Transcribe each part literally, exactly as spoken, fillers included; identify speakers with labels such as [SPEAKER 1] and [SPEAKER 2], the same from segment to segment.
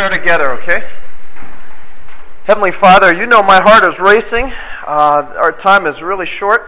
[SPEAKER 1] prayer together, okay? Heavenly Father, you know my heart is racing. Uh, our time is really short.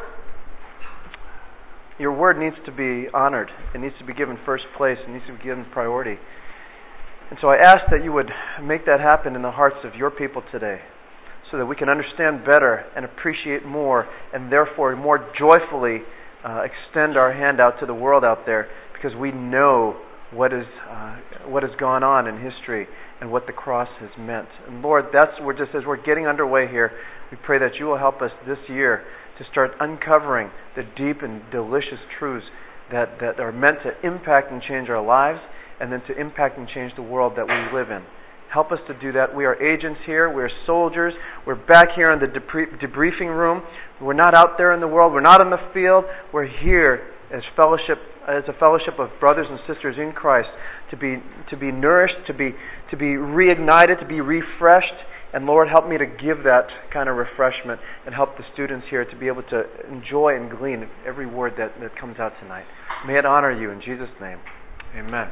[SPEAKER 1] Your word needs to be honored. It needs to be given first place. It needs to be given priority. And so I ask that you would make that happen in the hearts of your people today, so that we can understand better and appreciate more, and therefore more joyfully uh, extend our hand out to the world out there, because we know what is uh, what has gone on in history and what the cross has meant. And Lord, that's we're just as we're getting underway here, we pray that you will help us this year to start uncovering the deep and delicious truths that, that are meant to impact and change our lives, and then to impact and change the world that we live in. Help us to do that. We are agents here. We're soldiers. We're back here in the debrie- debriefing room. We're not out there in the world. We're not in the field. We're here as fellowship, as a fellowship of brothers and sisters in Christ, to be to be nourished, to be to be reignited, to be refreshed. And Lord, help me to give that kind of refreshment, and help the students here to be able to enjoy and glean every word that, that comes out tonight. May it honor you in Jesus' name. Amen.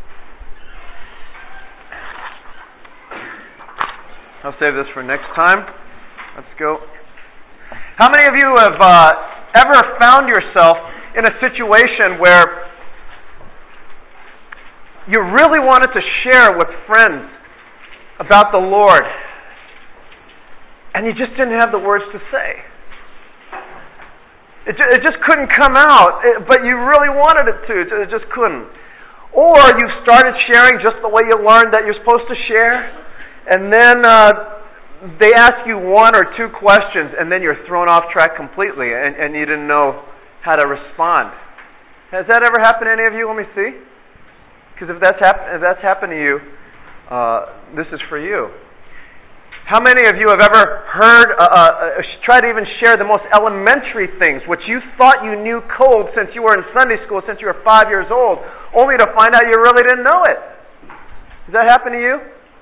[SPEAKER 1] I'll save this for next time. Let's go. How many of you have uh, ever found yourself in a situation where you really wanted to share with friends about the Lord, and you just didn't have the words to say? It, ju- it just couldn't come out, it, but you really wanted it to. It just couldn't. Or you started sharing just the way you learned that you're supposed to share, and then uh, they ask you one or two questions, and then you're thrown off track completely, and, and you didn't know how to respond. Has that ever happened to any of you? Let me see. Because if that's happened, if that's happened to you, uh, this is for you. How many of you have ever heard, uh, uh, try to even share the most elementary things, which you thought you knew cold since you were in Sunday school, since you were five years old, only to find out you really didn't know it? Does that happen to you?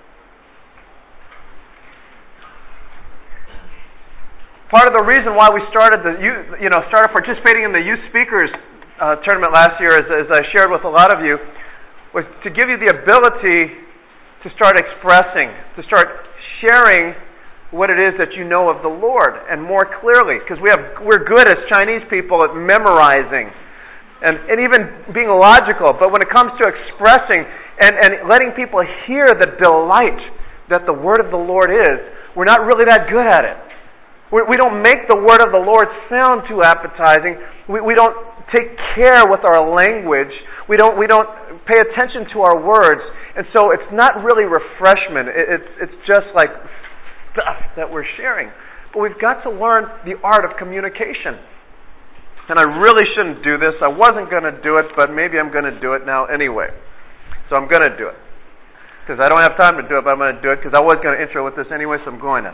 [SPEAKER 1] Part of the reason why we started the youth, you know, started participating in the youth speakers uh, tournament last year, as, as I shared with a lot of you, was to give you the ability to start expressing, to start sharing what it is that you know of the Lord, and more clearly, because we have we're good as Chinese people at memorizing and, and even being logical, but when it comes to expressing and, and letting people hear the delight that the Word of the Lord is, we're not really that good at it. We don't make the word of the Lord sound too appetizing. We, we don't take care with our language. We don't we don't pay attention to our words, and so it's not really refreshment. It, it's it's just like stuff that we're sharing. But we've got to learn the art of communication. And I really shouldn't do this. I wasn't going to do it, but maybe I'm going to do it now anyway. So I'm going to do it because I don't have time to do it, but I'm going to do it because I was going to intro with this anyway, so I'm going to.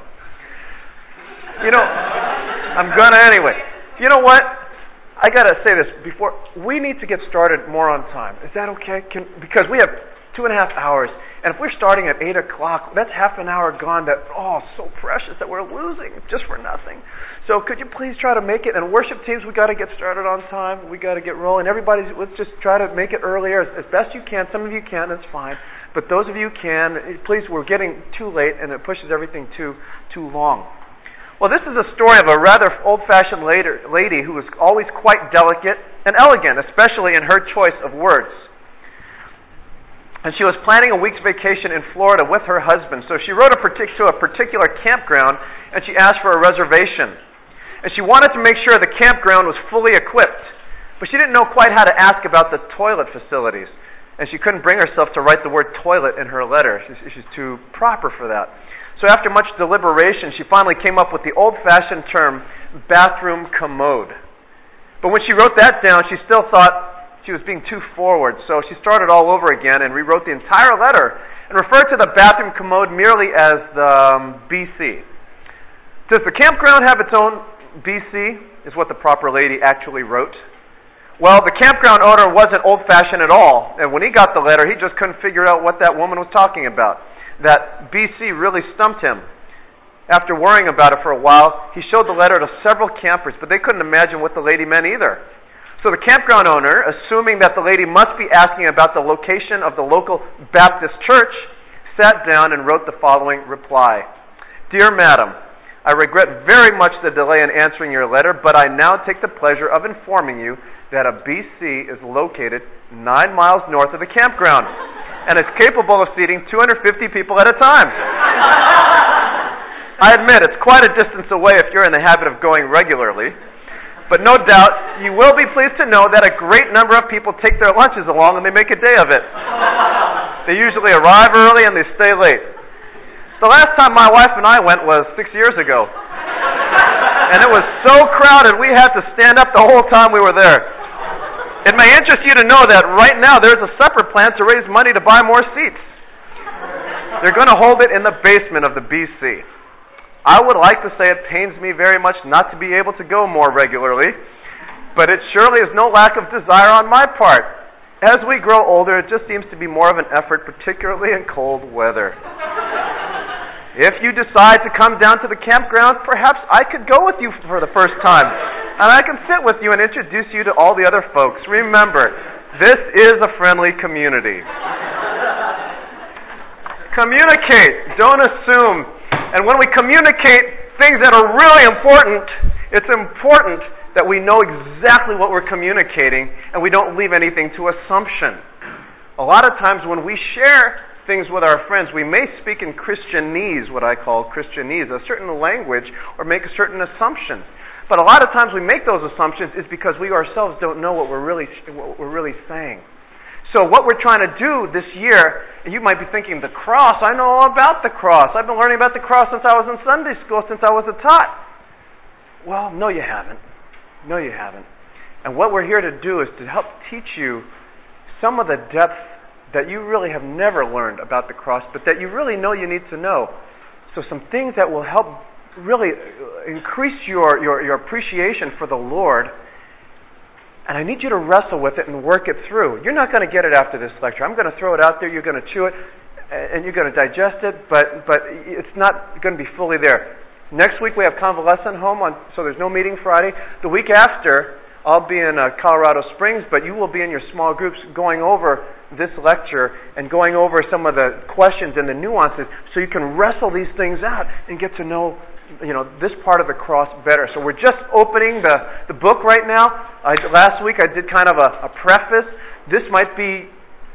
[SPEAKER 1] You know, I'm gonna anyway. You know what? I gotta say this before we need to get started more on time. Is that okay? Can, because we have two and a half hours, and if we're starting at eight o'clock, that's half an hour gone. That oh, so precious that we're losing just for nothing. So could you please try to make it? And worship teams, we got to get started on time. We got to get rolling. Everybody, let's just try to make it earlier as, as best you can. Some of you can't. That's fine. But those of you who can, please. We're getting too late, and it pushes everything too too long. Well, this is a story of a rather old-fashioned lady who was always quite delicate and elegant, especially in her choice of words. And she was planning a week's vacation in Florida with her husband, so she wrote a partic- to a particular campground, and she asked for a reservation. And she wanted to make sure the campground was fully equipped, but she didn't know quite how to ask about the toilet facilities, and she couldn't bring herself to write the word toilet in her letter. She's, she's too proper for that. So after much deliberation, she finally came up with the old-fashioned term, bathroom commode. But when she wrote that down, she still thought she was being too forward. So she started all over again and rewrote the entire letter and referred to the bathroom commode merely as the um, B C. Does the campground have its own B C, is what the proper lady actually wrote. Well, the campground owner wasn't old-fashioned at all. And when he got the letter, he just couldn't figure out what that woman was talking about. That B C really stumped him. After worrying about it for a while, he showed the letter to several campers, but they couldn't imagine what the lady meant either. So the campground owner, assuming that the lady must be asking about the location of the local Baptist church, sat down and wrote the following reply. Dear Madam, I regret very much the delay in answering your letter, but I now take the pleasure of informing you that a B C is located nine miles north of the campground and is capable of seating two hundred fifty people at a time. I admit it's quite a distance away if you're in the habit of going regularly, but no doubt you will be pleased to know that a great number of people take their lunches along and they make a day of it. They usually arrive early and they stay late. The last time my wife and I went was six years ago. And it was so crowded we had to stand up the whole time we were there. It may interest you to know that right now there's a supper plan to raise money to buy more seats. They're going to hold it in the basement of the B C. I would like to say it pains me very much not to be able to go more regularly, but it surely is no lack of desire on my part. As we grow older, it just seems to be more of an effort, particularly in cold weather. If you decide to come down to the campground, perhaps I could go with you for the first time, and I can sit with you and introduce you to all the other folks. Remember, this is a friendly community. Communicate. Don't assume. And when we communicate things that are really important, it's important that we know exactly what we're communicating and we don't leave anything to assumption. A lot of times when we share things with our friends, we may speak in Christianese, what I call Christianese, a certain language, or make a certain assumption. But a lot of times we make those assumptions is because we ourselves don't know what we're really what we're really saying. So what we're trying to do this year, and you might be thinking, the cross, I know all about the cross. I've been learning about the cross since I was in Sunday school, since I was a tot. Well, no you haven't. No you haven't. And what we're here to do is to help teach you some of the depth that you really have never learned about the cross, but that you really know you need to know. So some things that will help really increase your, your, your appreciation for the Lord. And I need you to wrestle with it and work it through. You're not going to get it after this lecture. I'm going to throw it out there, you're going to chew it, and you're going to digest it, but, but it's not going to be fully there. Next week we have convalescent home, on, so there's no meeting Friday. The week after, I'll be in uh, Colorado Springs, but you will be in your small groups going over this lecture and going over some of the questions and the nuances so you can wrestle these things out and get to know, you know, this part of the cross better. So we're just opening the, the book right now. I, last week I did kind of a, a preface. This might be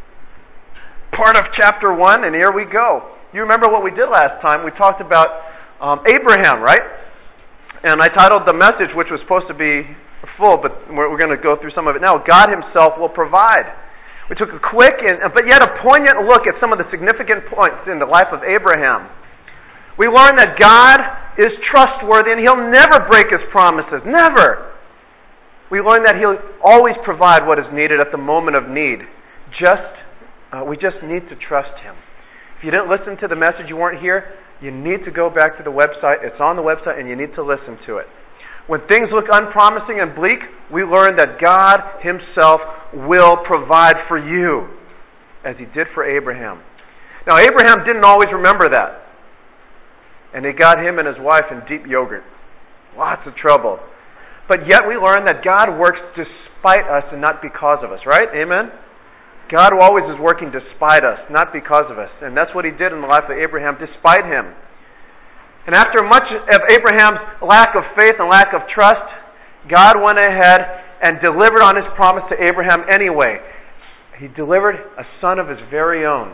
[SPEAKER 1] part of chapter one, and here we go. You remember what we did last time? We talked about um, Abraham, right? And I titled the message, which was supposed to be full, but we're, we're going to go through some of it now. God Himself will provide. We took a quick and, but yet a poignant look at some of the significant points in the life of Abraham. We learned that God is trustworthy and He'll never break His promises. Never. We learned that He'll always provide what is needed at the moment of need. Just, uh, we just need to trust Him. If you didn't listen to the message, you weren't here, you need to go back to the website. It's on the website and you need to listen to it. When things look unpromising and bleak, we learn that God Himself will provide for you, as He did for Abraham. Now, Abraham didn't always remember that. And it got him and his wife in deep yogurt. Lots of trouble. But yet we learn that God works despite us and not because of us, right? Amen? God always is working despite us, not because of us. And that's what He did in the life of Abraham, despite him. And after much of Abraham's lack of faith and lack of trust, God went ahead and delivered on His promise to Abraham anyway. He delivered a son of His very own.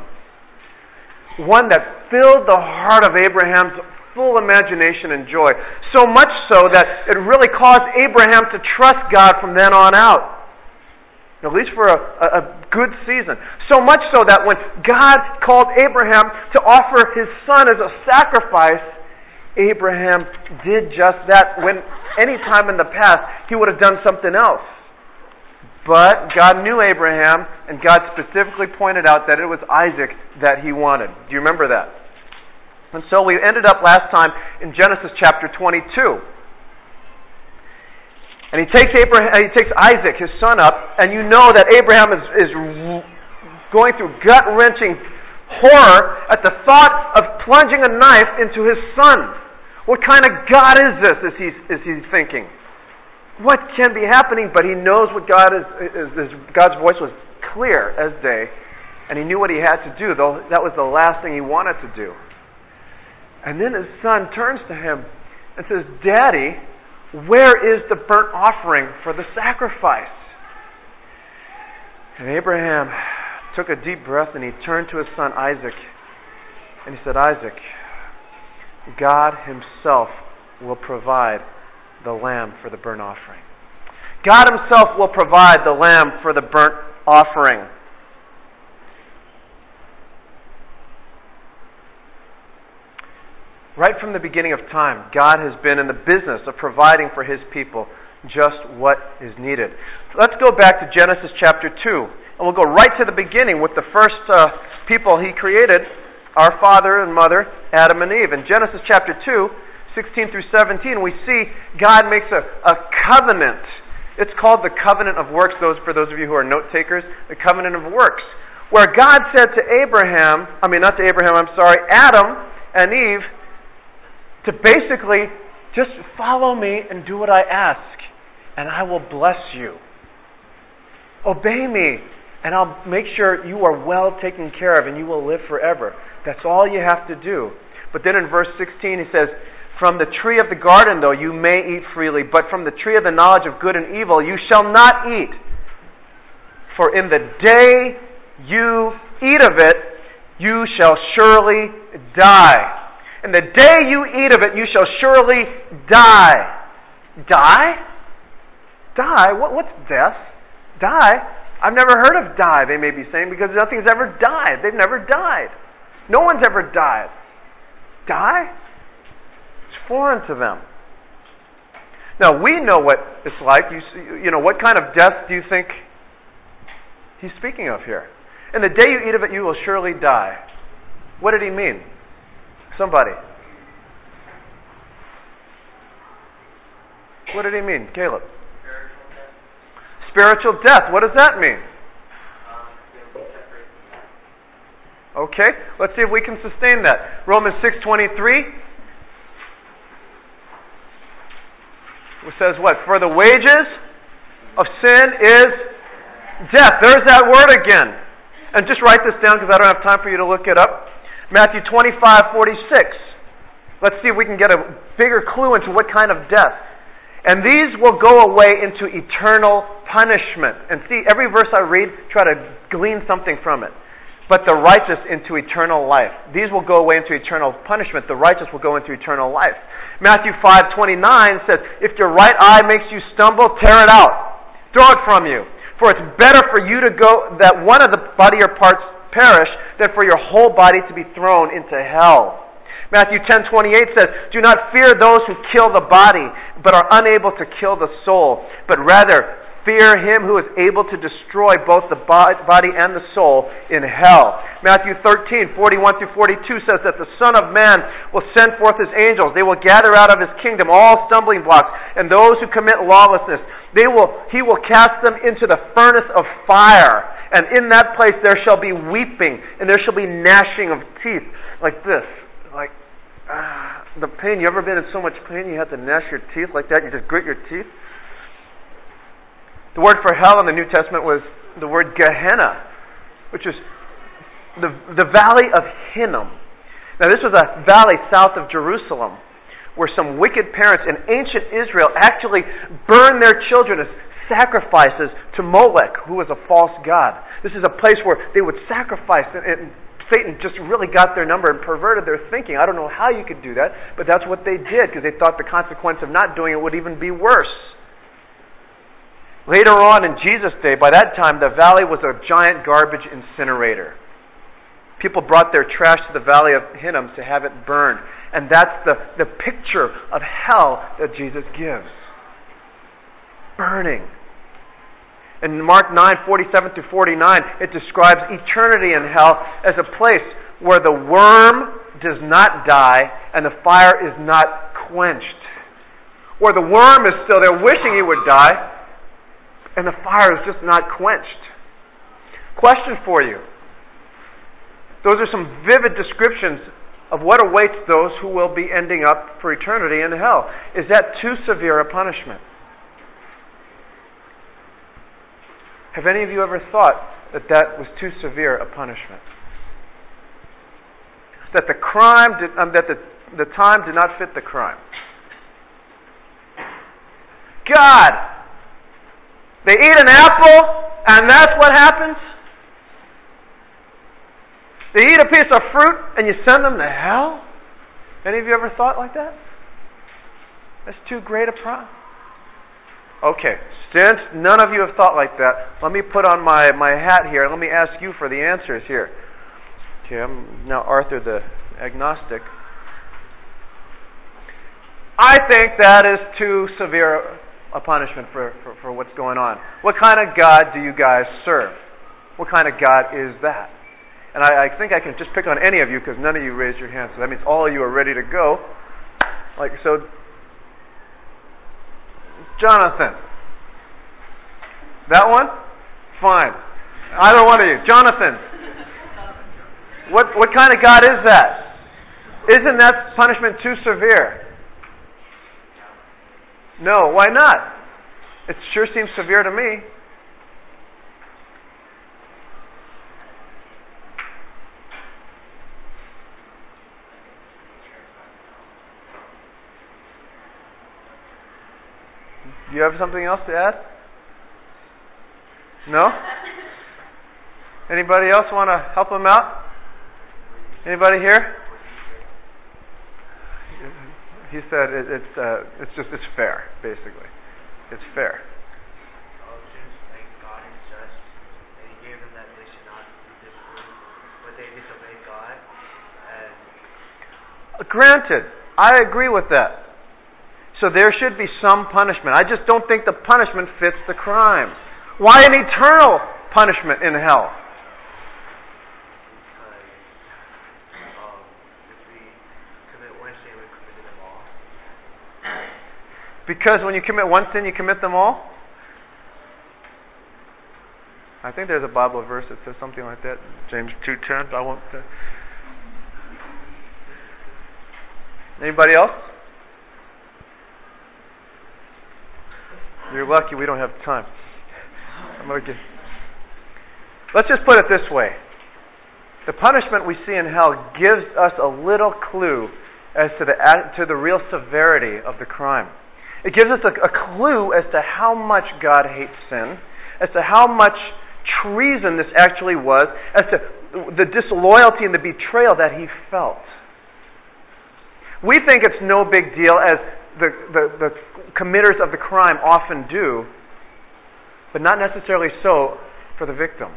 [SPEAKER 1] One that filled the heart of Abraham's full imagination and joy. So much so that it really caused Abraham to trust God from then on out. At least for a, a, a good season. So much so that when God called Abraham to offer his son as a sacrifice, Abraham did just that. When any time in the past he would have done something else. But God knew Abraham, and God specifically pointed out that it was Isaac that He wanted. Do you remember that? And so we ended up last time in Genesis chapter twenty-two. And he takes Abraham, he takes Isaac, his son, up, and you know that Abraham is, is going through gut-wrenching horror at the thought of plunging a knife into his son. What kind of God is this, is he, is he thinking? What can be happening? But he knows what God is, is, is. God's voice was clear as day. And he knew what he had to do, though that was the last thing he wanted to do. And then his son turns to him and says, Daddy, where is the burnt offering for the sacrifice? And Abraham took a deep breath and he turned to his son Isaac and he said, Isaac, God himself will provide the lamb for the burnt offering. God himself will provide the lamb for the burnt offering. Right from the beginning of time, God has been in the business of providing for his people just what is needed. Let's go back to Genesis chapter two, and we'll go right to the beginning with the first uh, people he created, our father and mother, Adam and Eve. In Genesis chapter two, sixteen through seventeen, we see God makes a, a covenant. It's called the covenant of works, those for those of you who are note takers, the covenant of works, where God said to Abraham, I mean not to Abraham, I'm sorry, Adam and Eve, to basically just follow me and do what I ask, and I will bless you. Obey me, and I'll make sure you are well taken care of and you will live forever. That's all you have to do. But then in verse sixteen he says, from the tree of the garden, though, you may eat freely, but from the tree of the knowledge of good and evil you shall not eat. For in the day you eat of it, you shall surely die. And the day you eat of it, you shall surely die. Die? Die? What, what's death? Die? I've never heard of die, they may be saying, because nothing's ever died. They've never died. No one's ever died. Die? It's foreign to them. Now, we know what it's like. You, you know, what kind of death do you think he's speaking of here? And the day you eat of it, you will surely die. What did he mean? Somebody. What did he mean? Caleb. Spiritual death. Spiritual death. What does that mean? Okay, let's see if we can sustain that. Romans six twenty-three. It says what? For the wages of sin is death. There's that word again. And just write this down because I don't have time for you to look it up. Matthew twenty-five forty-six. Let's see if we can get a bigger clue into what kind of death. And these will go away into eternal punishment. And see, every verse I read, try to glean something from it. But the righteous into eternal life. These will go away into eternal punishment. The righteous will go into eternal life. Matthew five twenty-nine says, if your right eye makes you stumble, tear it out. Throw it from you. For it's better for you to go, that one of the body or parts perish, than for your whole body to be thrown into hell. Matthew ten twenty-eight says, do not fear those who kill the body, but are unable to kill the soul, but rather fear him who is able to destroy both the body and the soul in hell. Matthew thirteen forty-one through forty-two says that the Son of Man will send forth his angels. They will gather out of his kingdom all stumbling blocks and those who commit lawlessness. They will, he will cast them into the furnace of fire. And in that place there shall be weeping, and there shall be gnashing of teeth, like this. Like, ah, the pain. You ever been in so much pain you have to gnash your teeth like that? You just grit your teeth? The word for hell in the New Testament was the word Gehenna, which is the, the valley of Hinnom. Now this was a valley south of Jerusalem where some wicked parents in ancient Israel actually burned their children as sacrifices to Molech, who was a false god. This is a place where they would sacrifice, and, and Satan just really got their number and perverted their thinking. I don't know how you could do that, but that's what they did because they thought the consequence of not doing it would even be worse. Later on in Jesus' day, by that time, the valley was a giant garbage incinerator. People brought their trash to the valley of Hinnom to have it burned. And that's the, the picture of hell that Jesus gives. Burning. In Mark nine forty-seven to forty-nine, it describes eternity in hell as a place where the worm does not die and the fire is not quenched. Where the worm is still there wishing he would die, and the fire is just not quenched. Question for you. Those are some vivid descriptions of what awaits those who will be ending up for eternity in hell. Is that too severe a punishment? Have any of you ever thought that that was too severe a punishment. That the crime did, um, that the, the time did not fit the crime. God, they eat an apple, and that's what happens? They eat a piece of fruit, and you send them to hell? Any of you ever thought like that? That's too great a problem. Okay, since none of you have thought like that, let me put on my, my hat here, and let me ask you for the answers here. Okay, I'm now Arthur the agnostic. I think that is too severe a punishment for, for, for what's going on. What kind of God do you guys serve? What kind of God is that? And I, I think I can just pick on any of you because none of you raised your hands. So that means all of you are ready to go. Like so, Jonathan. That one? Fine. Either one of you. Jonathan. What what kind of God is that? Isn't that punishment too severe? No, why not? It sure seems severe to me. Do you have something else to add? No? Anybody else want to help him out? Anybody here? He said it, it's uh, it's just it's fair, basically. It's fair.
[SPEAKER 2] Oh, since like God is just, and He gave them that they should not eat this fruit, but they disobeyed God. And
[SPEAKER 1] granted, I agree with that. So there should be some punishment. I just don't think the punishment fits the crime. Why an eternal punishment in hell?
[SPEAKER 2] Because um, if we commit one sin, we committed them all.
[SPEAKER 1] Because when you commit one sin, you commit them all? I think there's a Bible verse that says something like that. James two ten. I won't. Uh... Anybody else? You're lucky we don't have time. I'm gonna get... Let's just put it this way. The punishment we see in hell gives us a little clue as to the to the real severity of the crime. It gives us a, a clue as to how much God hates sin, as to how much treason this actually was, as to the disloyalty and the betrayal that he felt. We think it's no big deal, as the, the, the committers of the crime often do, but not necessarily so for the victim.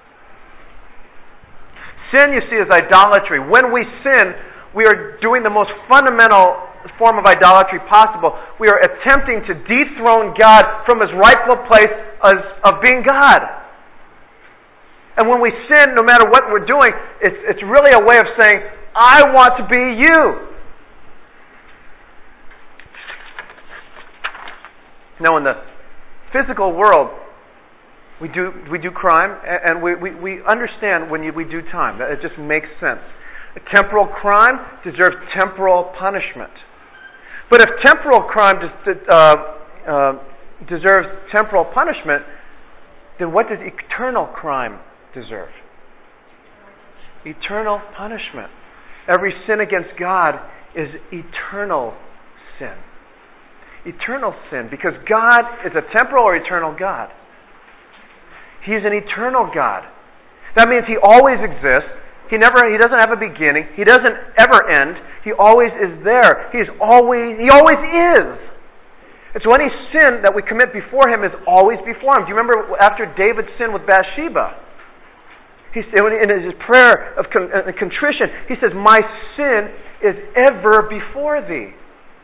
[SPEAKER 1] Sin, you see, is idolatry. When we sin, we are doing the most fundamental form of idolatry possible. We are attempting to dethrone God from His rightful place as, of being God. And when we sin, no matter what we're doing, it's, it's really a way of saying, I want to be you. Now, in the physical world, we do we do crime, and we, we, we understand when you, we do time. It just makes sense. A temporal crime deserves temporal punishment. But if temporal crime des, uh, uh, deserves temporal punishment, then what does eternal crime deserve? Eternal punishment. Every sin against God is eternal sin. Eternal sin, because God is a temporal or eternal God. He's an eternal God. That means He always exists. He never He doesn't have a beginning. He doesn't ever end. He always is there. He's always He always is. It's when He sinned that we commit before Him is always before Him. Do you remember after David sinned with Bathsheba? He in his prayer of contrition, he says, "My sin is ever before Thee."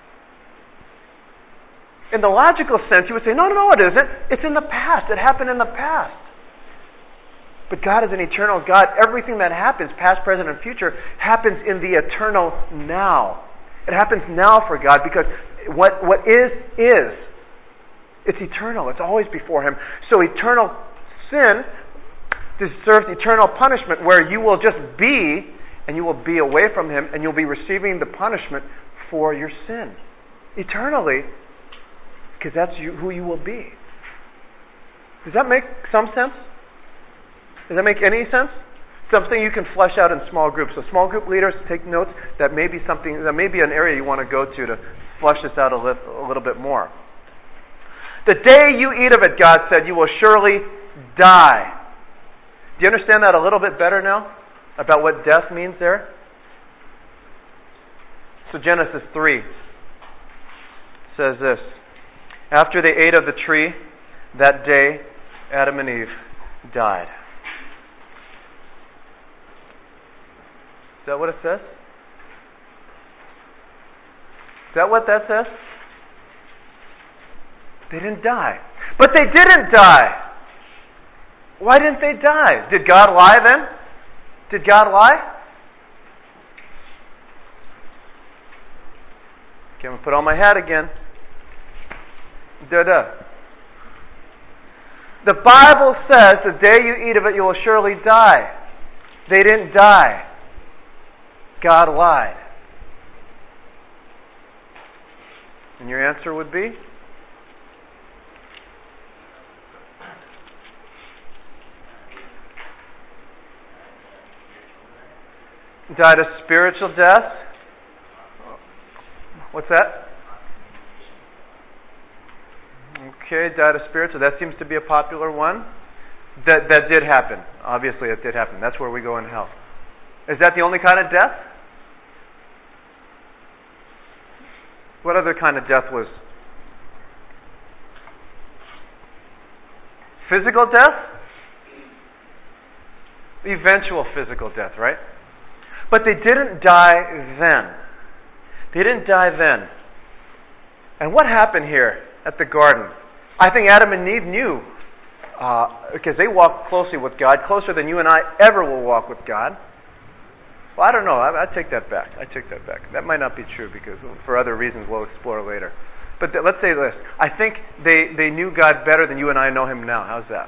[SPEAKER 1] In the logical sense, you would say, no, no, no, it isn't. It's in the past. It happened in the past. But God is an eternal God. Everything that happens, past, present, and future, happens in the eternal now. It happens now for God because what, what is, is. It's eternal. It's always before Him. So eternal sin deserves eternal punishment where you will just be, and you will be away from Him, and you'll be receiving the punishment for your sin. Eternally, because that's you, who you will be. Does that make some sense? Does that make any sense? Something you can flesh out in small groups. So small group leaders, take notes. That may be something, that may be an area you want to go to to flesh this out a, li- a little bit more. The day you eat of it, God said, you will surely die. Do you understand that a little bit better now? About what death means there? So Genesis three says this. After they ate of the tree, that day Adam and Eve died. Is that what it says? Is that what that says? They didn't die. But they didn't die. Why didn't they die? Did God lie then? Did God lie? Okay, I'm going to put on my hat again. Da-da. The Bible says the day you eat of it, you will surely die. They didn't die. God lied. And your answer would be? Died a spiritual death? What's that? Okay, died a spiritual. That seems to be a popular one. That that did happen. Obviously, it did happen. That's where we go in hell. Is that the only kind of death? What other kind of death was? Physical death? Eventual physical death, right? But they didn't die then. They didn't die then. And what happened here at the garden? I think Adam and Eve knew, uh, because they walked closely with God, closer than you and I ever will walk with God. Well, I don't know. I, I take that back. I take that back. That might not be true because for other reasons we'll explore later. But th- let's say this. I think they, they knew God better than you and I know Him now. How's that?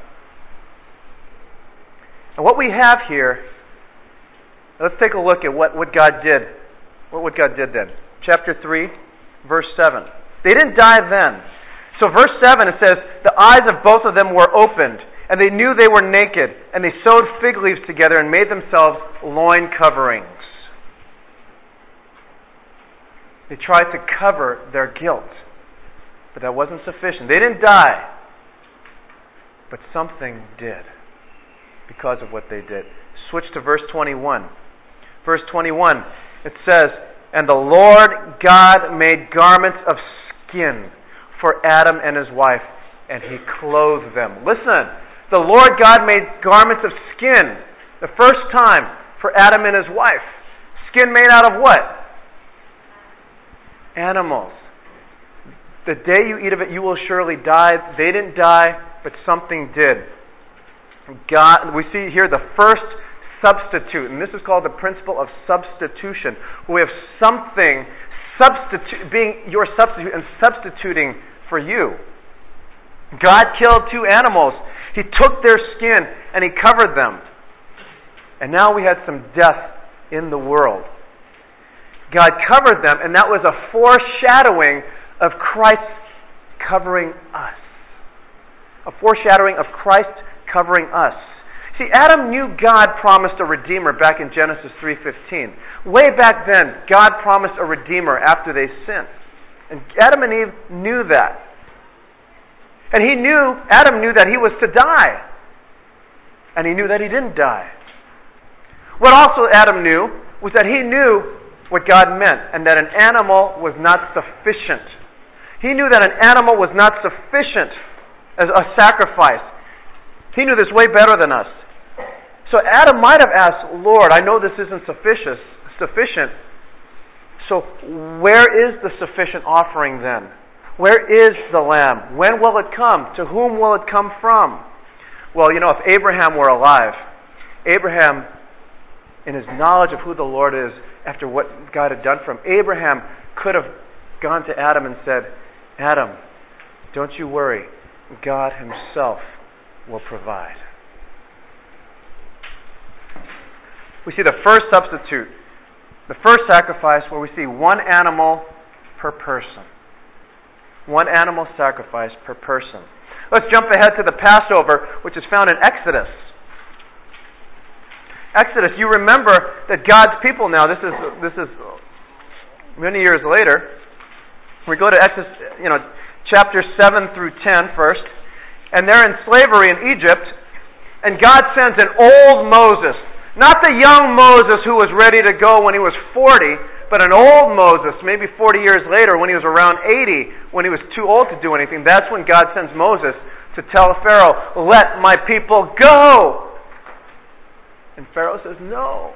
[SPEAKER 1] And what we have here, let's take a look at what, what God did. What, what God did then. Chapter three, verse seven. They didn't die then. So verse seven, it says, the eyes of both of them were opened, and they knew they were naked, and they sewed fig leaves together and made themselves loin coverings. They tried to cover their guilt, but that wasn't sufficient. They didn't die, but something did because of what they did. Switch to verse twenty-one. Verse twenty-one, it says, and the Lord God made garments of skin for Adam and his wife, and He clothed them. Listen. The Lord God made garments of skin the first time for Adam and his wife. Skin made out of what? Animals. The day you eat of it, you will surely die. They didn't die, but something did. God, we see here the first substitute, and this is called the principle of substitution. We have something substitu- being your substitute and substituting for you. God killed two animals. He took their skin and He covered them. And now we had some death in the world. God covered them, and that was a foreshadowing of Christ covering us. A foreshadowing of Christ covering us. See, Adam knew God promised a Redeemer back in Genesis three fifteen. Way back then, God promised a Redeemer after they sinned. And Adam and Eve knew that. And he knew, Adam knew that he was to die. And he knew that he didn't die. What also Adam knew was that he knew what God meant, and that an animal was not sufficient. He knew that an animal was not sufficient as a sacrifice. He knew this way better than us. So Adam might have asked, Lord, I know this isn't sufficient, sufficient. So where is the sufficient offering then? Where is the lamb? When will it come? To whom will it come from? Well, you know, if Abraham were alive, Abraham, in his knowledge of who the Lord is, after what God had done for him, Abraham could have gone to Adam and said, Adam, don't you worry. God Himself will provide. We see the first substitute, the first sacrifice, where we see one animal per person. One animal sacrifice per person. Let's jump ahead to the Passover, which is found in Exodus. Exodus, you remember that God's people now, this is this is many years later. We go to Exodus, you know, chapter seven through ten first, and they're in slavery in Egypt, and God sends an old Moses, not the young Moses who was ready to go when he was forty, but an old Moses, maybe forty years later when he was around eighty, when he was too old to do anything. That's when God sends Moses to tell Pharaoh, "Let my people go." And Pharaoh says, "No."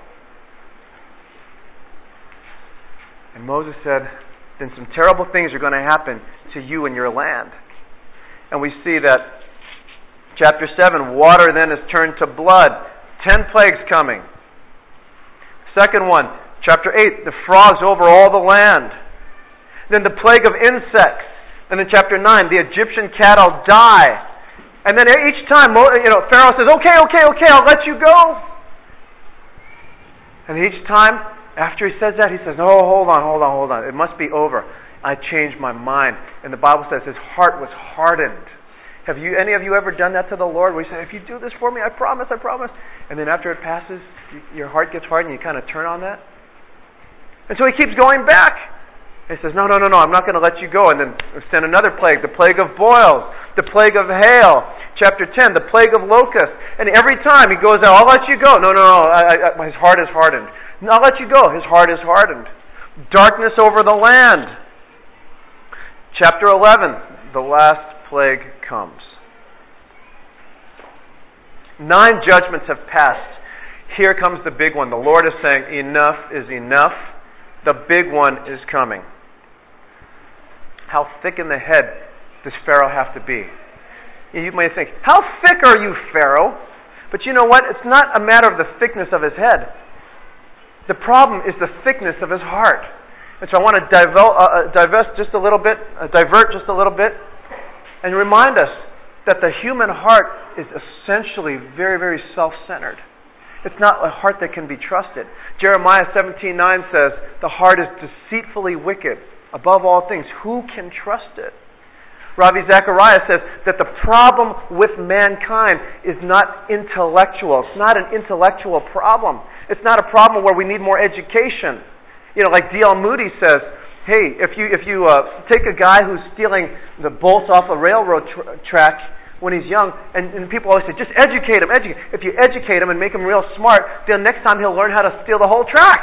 [SPEAKER 1] And Moses said, "Then some terrible things are going to happen to you and your land." And we see that chapter seven, water then is turned to blood. Ten plagues coming. Second one, chapter eight, the frogs over all the land. Then the plague of insects. And then chapter nine, the Egyptian cattle die. And then each time, you know, Pharaoh says, "Okay, okay, okay, I'll let you go." And each time, after he says that, he says, "No, hold on, hold on, hold on. It must be over. I changed my mind." And the Bible says his heart was hardened. Have you, any of you ever done that to the Lord? Where you say, "If you do this for me, I promise, I promise." And then after it passes, you, your heart gets hardened and you kind of turn on that. And so he keeps going back. He says, "No, no, no, no, I'm not going to let you go." And then send another plague, the plague of boils, the plague of hail. Chapter ten, the plague of locusts. And every time he goes out, "I'll let you go." "No, no, no, I, I, his heart is hardened." "No, I'll let you go." His heart is hardened. Darkness over the land. Chapter eleven, the last plague comes. Nine judgments have passed. Here comes the big one. The Lord is saying, enough is enough. The big one is coming. How thick in the head does Pharaoh have to be? You may think, "How thick are you, Pharaoh?" But you know what? It's not a matter of the thickness of his head. The problem is the thickness of his heart. And so I want to divul- uh, divest just a little bit, uh, divert just a little bit, and remind us that the human heart is essentially very, very self-centered. It's not a heart that can be trusted. Jeremiah seventeen nine says, "The heart is deceitfully wicked. Above all things, who can trust it?" Ravi Zacharias says that the problem with mankind is not intellectual. It's not an intellectual problem. It's not a problem where we need more education. You know, like D L Moody says, hey, if you if you uh, take a guy who's stealing the bolts off a railroad tr- track when he's young, and, and people always say, just educate him, educate. If you educate him and make him real smart, then next time he'll learn how to steal the whole track.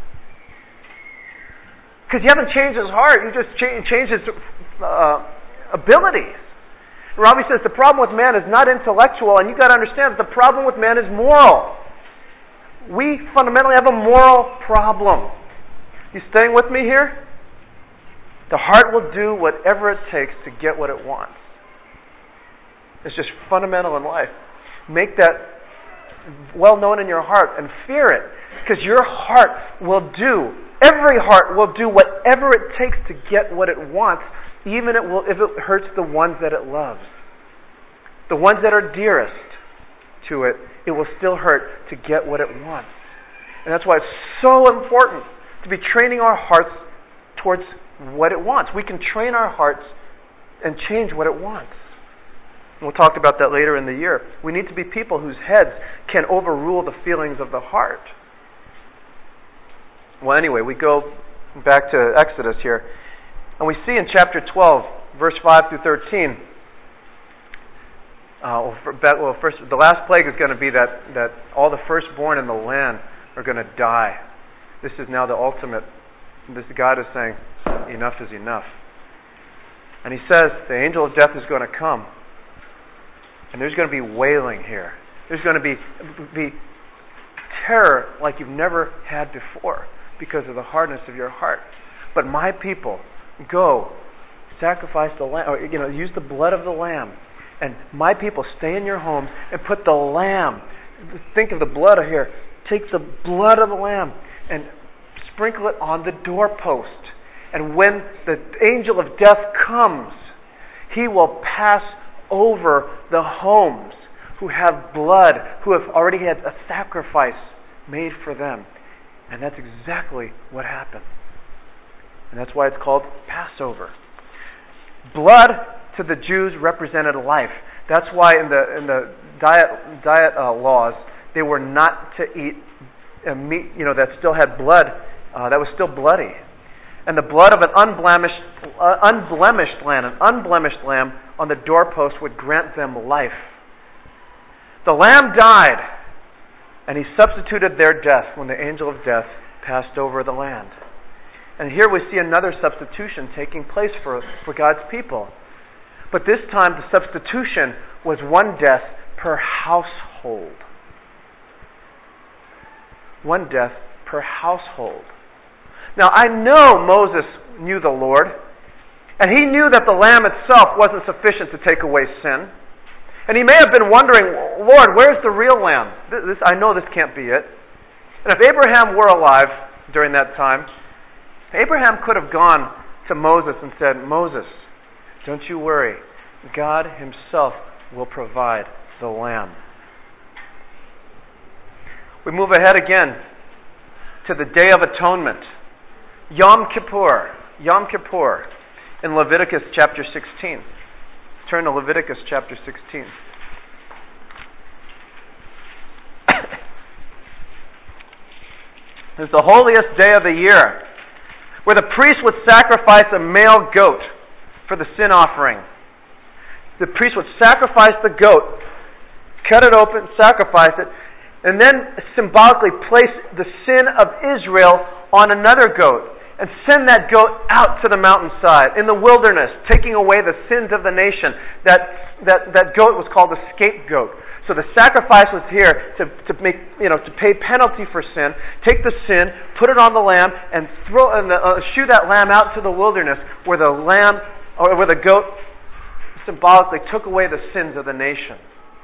[SPEAKER 1] Because you haven't changed his heart, you just cha- changed his uh, abilities. Robbie says the problem with man is not intellectual, and you've got to understand that the problem with man is moral. We fundamentally have a moral problem. You staying with me here? The heart will do whatever it takes to get what it wants. It's just fundamental in life. Make that well known in your heart and fear it, because your heart will do, every heart will do whatever it takes to get what it wants, even it will, if it hurts the ones that it loves. The ones that are dearest to it, it will still hurt to get what it wants. And that's why it's so important to be training our hearts towards what it wants. We can train our hearts and change what it wants. And we'll talk about that later in the year. We need to be people whose heads can overrule the feelings of the heart. Well, anyway, we go back to Exodus here, and we see in chapter twelve, verse five through thirteen, uh, well, first, the last plague is going to be that, that all the firstborn in the land are going to die. This is now the ultimate. This God is saying, enough is enough. And he says the angel of death is going to come. And there's going to be wailing here. There's going to be, be terror like you've never had before because of the hardness of your heart. But my people, go, sacrifice the lamb, or, you know, use the blood of the lamb. And my people, stay in your homes and put the lamb. Think of the blood here. Take the blood of the lamb and sprinkle it on the doorpost. And when the angel of death comes, he will pass over the homes who have blood, who have already had a sacrifice made for them. And that's exactly what happened. And that's why it's called Passover. Blood to the Jews represented life. That's why in the in the diet diet uh, laws, they were not to eat uh, meat, you know, that still had blood, uh, that was still bloody. And the blood of an unblemished, uh, unblemished lamb, an unblemished lamb on the doorpost would grant them life. The lamb died, and he substituted their death when the angel of death passed over the land. And here we see another substitution taking place for, for God's people. But this time the substitution was one death per household. One death per household. Now I know Moses knew the Lord, and he knew that the lamb itself wasn't sufficient to take away sin. And he may have been wondering, Lord, where's the real lamb? This, I know this can't be it. And if Abraham were alive during that time, Abraham could have gone to Moses and said, Moses, don't you worry. God himself will provide the lamb. We move ahead again to the Day of Atonement. Yom Kippur. Yom Kippur in Leviticus chapter sixteen. Turn to Leviticus chapter sixteen. It's the holiest day of the year, where the priest would sacrifice a male goat for the sin offering. The priest would sacrifice the goat, cut it open, sacrifice it, and then symbolically place the sin of Israel on another goat and send that goat out to the mountainside in the wilderness, taking away the sins of the nation. That that that goat was called a scapegoat. So the sacrifice was here to, to make you know to pay penalty for sin. Take the sin, put it on the lamb, and throw and the, uh, shoo that lamb out to the wilderness, where the lamb or where the goat symbolically took away the sins of the nation.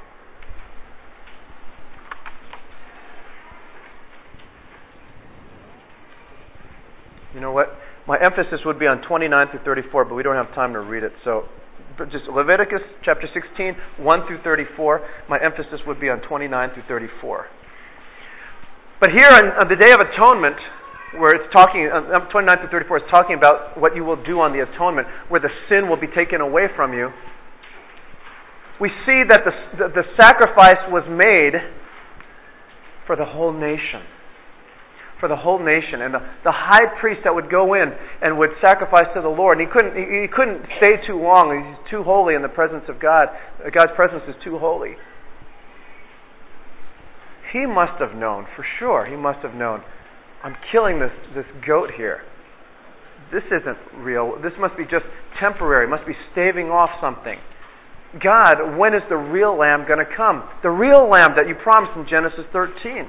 [SPEAKER 1] You know what? My emphasis would be on twenty-nine through thirty-four, but we don't have time to read it. So just Leviticus chapter sixteen, one through thirty-four. My emphasis would be on twenty-nine through thirty-four. But here on, on the Day of Atonement, where it's talking, uh, twenty-nine through thirty-four is talking about what you will do on the atonement, where the sin will be taken away from you. We see that the, the, the sacrifice was made for the whole nation. For the whole nation, and the, the high priest that would go in and would sacrifice to the Lord, and he couldn't he, he couldn't stay too long. He's too holy in the presence of God. God's presence is too holy. He must have known for sure. He must have known. I'm killing this this goat here. This isn't real. This must be just temporary. It must be staving off something. God, when is the real lamb going to come? The real lamb that you promised in Genesis thirteen.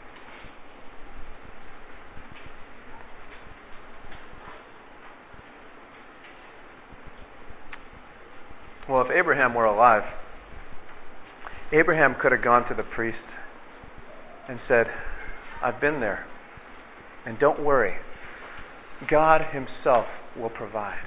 [SPEAKER 1] Well, if Abraham were alive, Abraham could have gone to the priest and said, I've been there, and don't worry, God himself will provide.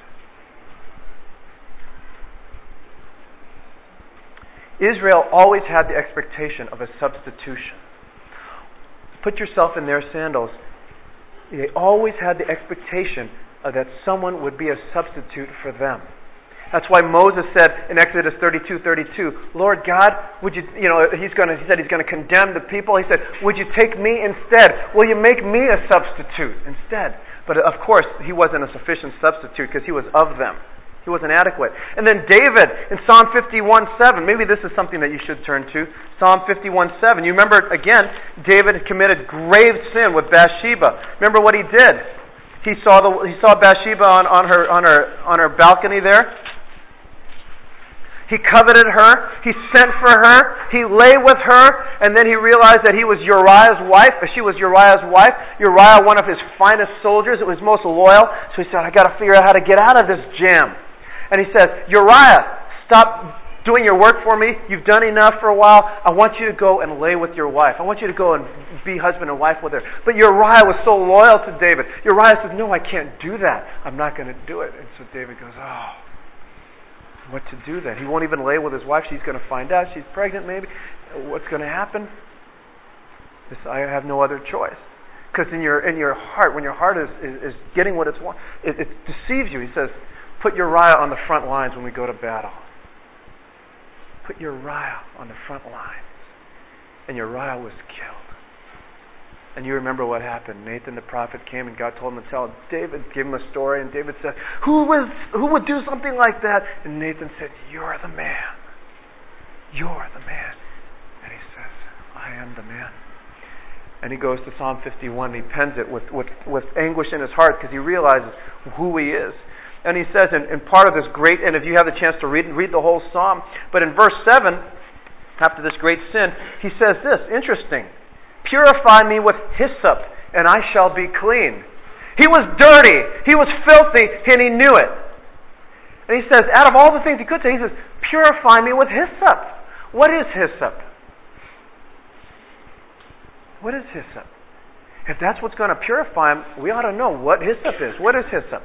[SPEAKER 1] Israel always had the expectation of a substitution. Put yourself in their sandals. They always had the expectation of that someone would be a substitute for them. That's why Moses said in Exodus thirty-two thirty-two, Lord God, would you, you know, he's going to, he said he's going to condemn the people. He said, would you take me instead? Will you make me a substitute instead? But of course, he wasn't a sufficient substitute because he was of them. He wasn't adequate. And then David in Psalm fifty-one seven, maybe this is something that you should turn to. Psalm fifty-one seven. You remember, again, David committed grave sin with Bathsheba. Remember what he did? He saw the he saw Bathsheba on, on her on her on her balcony there. He coveted her. He sent for her. He lay with her. And then he realized that he was Uriah's wife. She was Uriah's wife. Uriah, one of his finest soldiers. It was most loyal. So he said, I got to figure out how to get out of this jam. And he says, Uriah, stop doing your work for me. You've done enough for a while. I want you to go and lay with your wife. I want you to go and be husband and wife with her. But Uriah was so loyal to David. Uriah says, no, I can't do that. I'm not going to do it. And so David goes, oh. What to do then? He won't even lay with his wife. She's going to find out. She's pregnant maybe. What's going to happen? This, I have no other choice. Because in your in your heart, when your heart is, is, is getting what it's want, it, it deceives you. He says, put Uriah on the front lines when we go to battle. Put Uriah on the front lines. and Uriah was killed. And you remember what happened. Nathan the prophet came and God told him to tell David, gave him a story, and David said, Who was who would do something like that? And Nathan said, You're the man. You're the man. And he says, I am the man. And he goes to Psalm fifty-one, and he pens it with, with, with anguish in his heart because he realizes who he is. And he says, in, in part of this great, and if you have the chance to read read the whole psalm, but in verse seven, after this great sin, he says this, interesting. Purify me with hyssop, and I shall be clean. He was dirty. He was filthy, and he knew it. And he says, out of all the things he could say, he says, purify me with hyssop. What is hyssop? What is hyssop? If that's what's going to purify him, we ought to know what hyssop is. What is hyssop?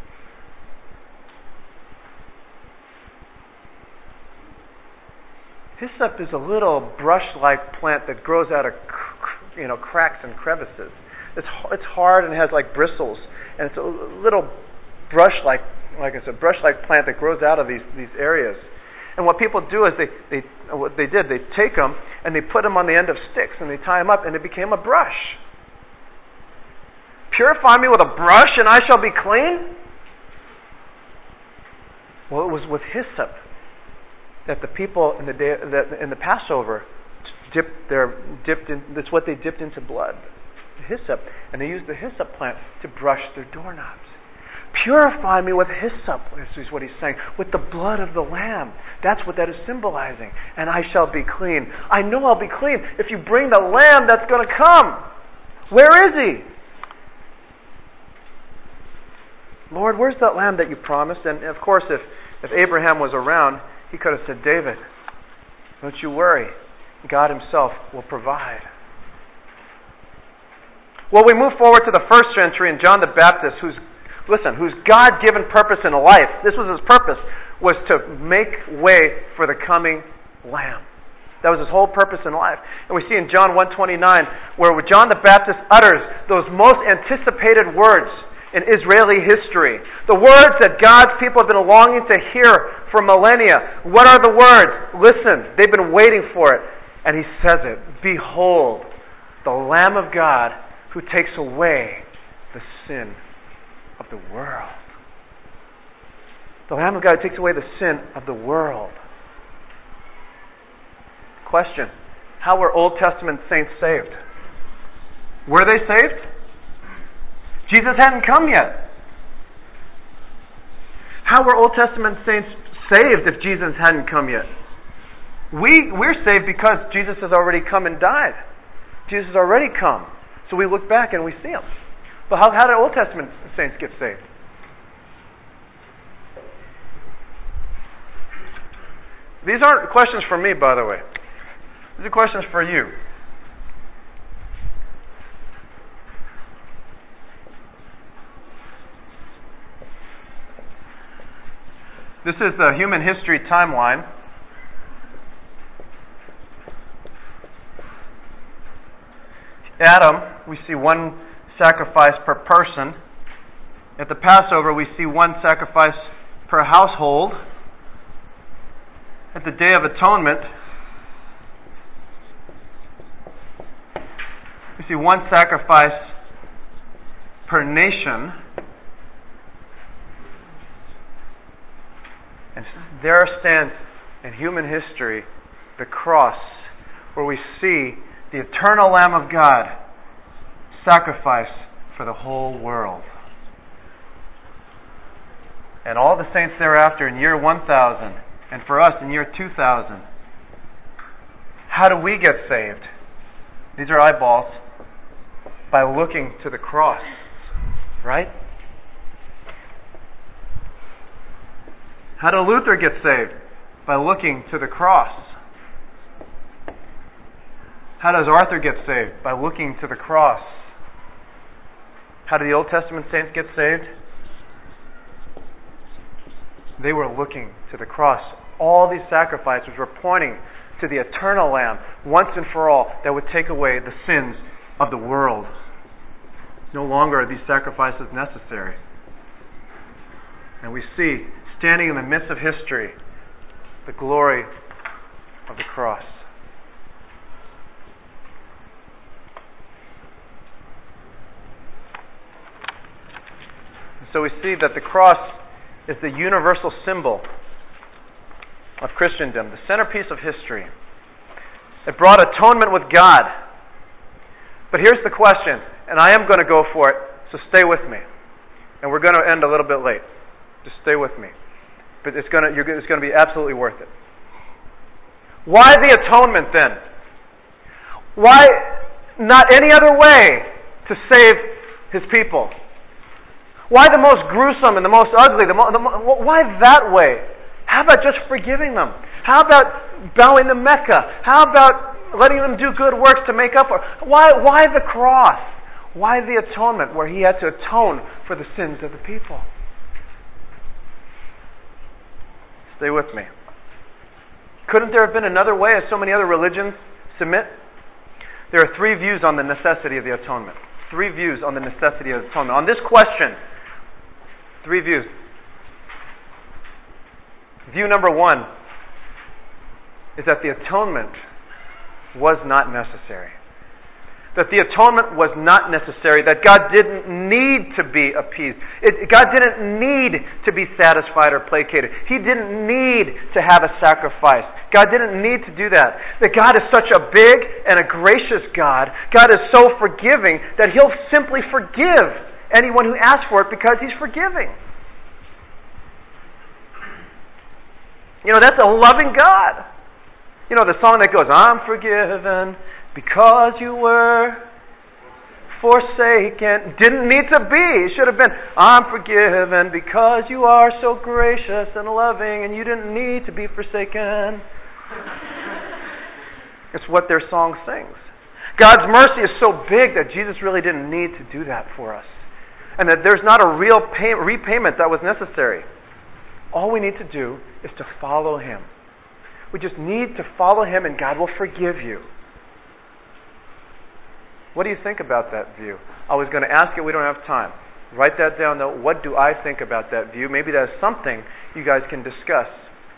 [SPEAKER 1] Hyssop is a little brush-like plant that grows out of, you know, cracks and crevices. It's it's hard and has like bristles, and it's a little brush-like, like I said, brush-like plant that grows out of these these areas. And what people do is they they what they did they take them and they put them on the end of sticks and they tie them up and it became a brush. Purify me with a brush and I shall be clean. Well, it was with hyssop that the people in the day, that in the Passover dipped their dipped in. That's what they dipped into blood, the hyssop, and they used the hyssop plant to brush their doorknobs. Purify me with hyssop, is what he's saying, with the blood of the Lamb. That's what that is symbolizing. And I shall be clean. I know I'll be clean if you bring the Lamb that's going to come. Where is he? Lord, where's that Lamb that you promised? And of course, if, if Abraham was around, he could have said, David, don't you worry. God himself will provide. Well, we move forward to the first century, and John the Baptist, who's, listen, whose God-given purpose in life, this was his purpose, was to make way for the coming Lamb. That was his whole purpose in life. And we see in John one twenty-nine, where John the Baptist utters those most anticipated words in Israeli history. The words that God's people have been longing to hear for millennia. What are the words? Listen, they've been waiting for it. And he says it. Behold, the Lamb of God who takes away the sin of the world. The Lamb of God who takes away the sin of the world. Question. How were Old Testament saints saved? Were they saved? Jesus hadn't come yet. How were Old Testament saints saved if Jesus hadn't come yet? We, we're saved because Jesus has already come and died. Jesus has already come. So we look back and we see him. But how, how did Old Testament saints get saved? These aren't questions for me, by the way. These are questions for you. This is the human history timeline. Adam, we see one sacrifice per person. At the Passover, we see one sacrifice per household. At the Day of Atonement, we see one sacrifice per nation. And there stands in human history the cross, where we see the eternal Lamb of God sacrifice for the whole world. And all the saints thereafter in year one thousand, and for us in year two thousand. How do we get saved? These are eyeballs. By looking to the cross. Right? How did Luther get saved? By looking to the cross. How does Arthur get saved? By looking to the cross. How did the Old Testament saints get saved? They were looking to the cross. All these sacrifices were pointing to the eternal Lamb, once and for all, that would take away the sins of the world. No longer are these sacrifices necessary. And we see, standing in the midst of history, the glory of the cross. So we see that the cross is the universal symbol of Christendom, the centerpiece of history. It brought atonement with God. But here's the question, and I am going to go for it, so stay with me. And we're going to end a little bit late. Just stay with me. But it's going to, you're, it's going to be absolutely worth it. Why the atonement then? Why not any other way to save His people? Why the most gruesome and the most ugly? The, mo- the mo- why that way? How about just forgiving them? How about bowing to Mecca? How about letting them do good works to make up for? Why? Why the cross? Why the atonement, where He had to atone for the sins of the people? Stay with me. Couldn't there have been another way, as so many other religions submit? There are three views on the necessity of the atonement. Three views on the necessity of the atonement. On this question, three views. View number one is that the atonement was not necessary. That the atonement was not necessary. That God didn't need to be appeased. It, God didn't need to be satisfied or placated. He didn't need to have a sacrifice. God didn't need to do that. That God is such a big and a gracious God. God is so forgiving that He'll simply forgive anyone who asks for it because He's forgiving. You know, that's a loving God. You know, the song that goes, I'm forgiven because you were forsaken. Didn't need to be. It should have been, I'm forgiven because you are so gracious and loving and you didn't need to be forsaken. It's what their song sings. God's mercy is so big that Jesus really didn't need to do that for us. And that there's not a real pay- repayment that was necessary. All we need to do is to follow Him. We just need to follow Him and God will forgive you. What do you think about that view? I was going to ask it, we don't have time. Write that down though. What do I think about that view? Maybe that's something you guys can discuss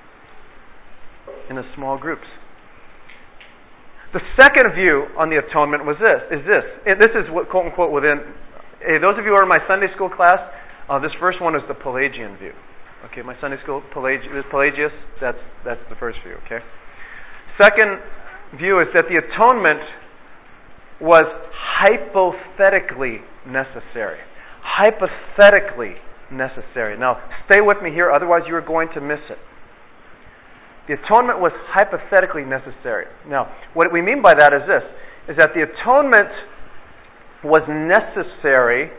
[SPEAKER 1] in the small groups. The second view on the atonement was this, is this. And this is what, quote unquote, within, hey, those of you who are in my Sunday school class, uh, this first one is the Pelagian view. Okay, my Sunday school, Pelag- Pelagius, that's, that's the first view, okay? Second view is that the atonement was hypothetically necessary. Hypothetically necessary. Now, stay with me here, otherwise you are going to miss it. The atonement was hypothetically necessary. Now, what we mean by that is this, is that the atonement was necessary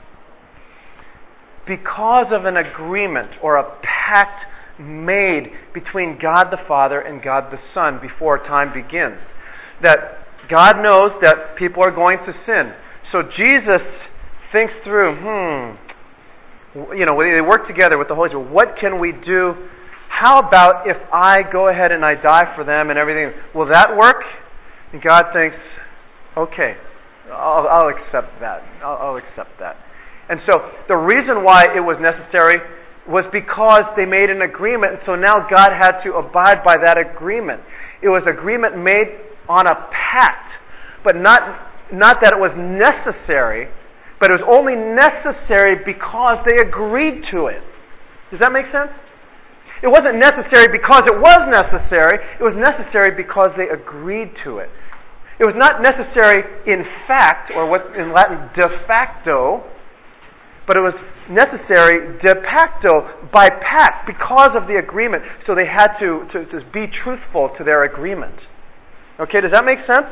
[SPEAKER 1] because of an agreement or a pact made between God the Father and God the Son before time begins. That God knows that people are going to sin. So Jesus thinks through, hmm, you know, they work together with the Holy Spirit. What can we do? How about if I go ahead and I die for them and everything? Will that work? And God thinks, okay, I'll, I'll accept that. I'll, I'll accept that. And so the reason why it was necessary was because they made an agreement, and so now God had to abide by that agreement. It was agreement made on a pact, but not, not that it was necessary, but it was only necessary because they agreed to it. Does that make sense? It wasn't necessary because it was necessary. It was necessary because they agreed to it. It was not necessary in fact, or what in Latin, de facto, but it was necessary de facto, by pact, because of the agreement. So they had to, to, to be truthful to their agreement. Okay, does that make sense?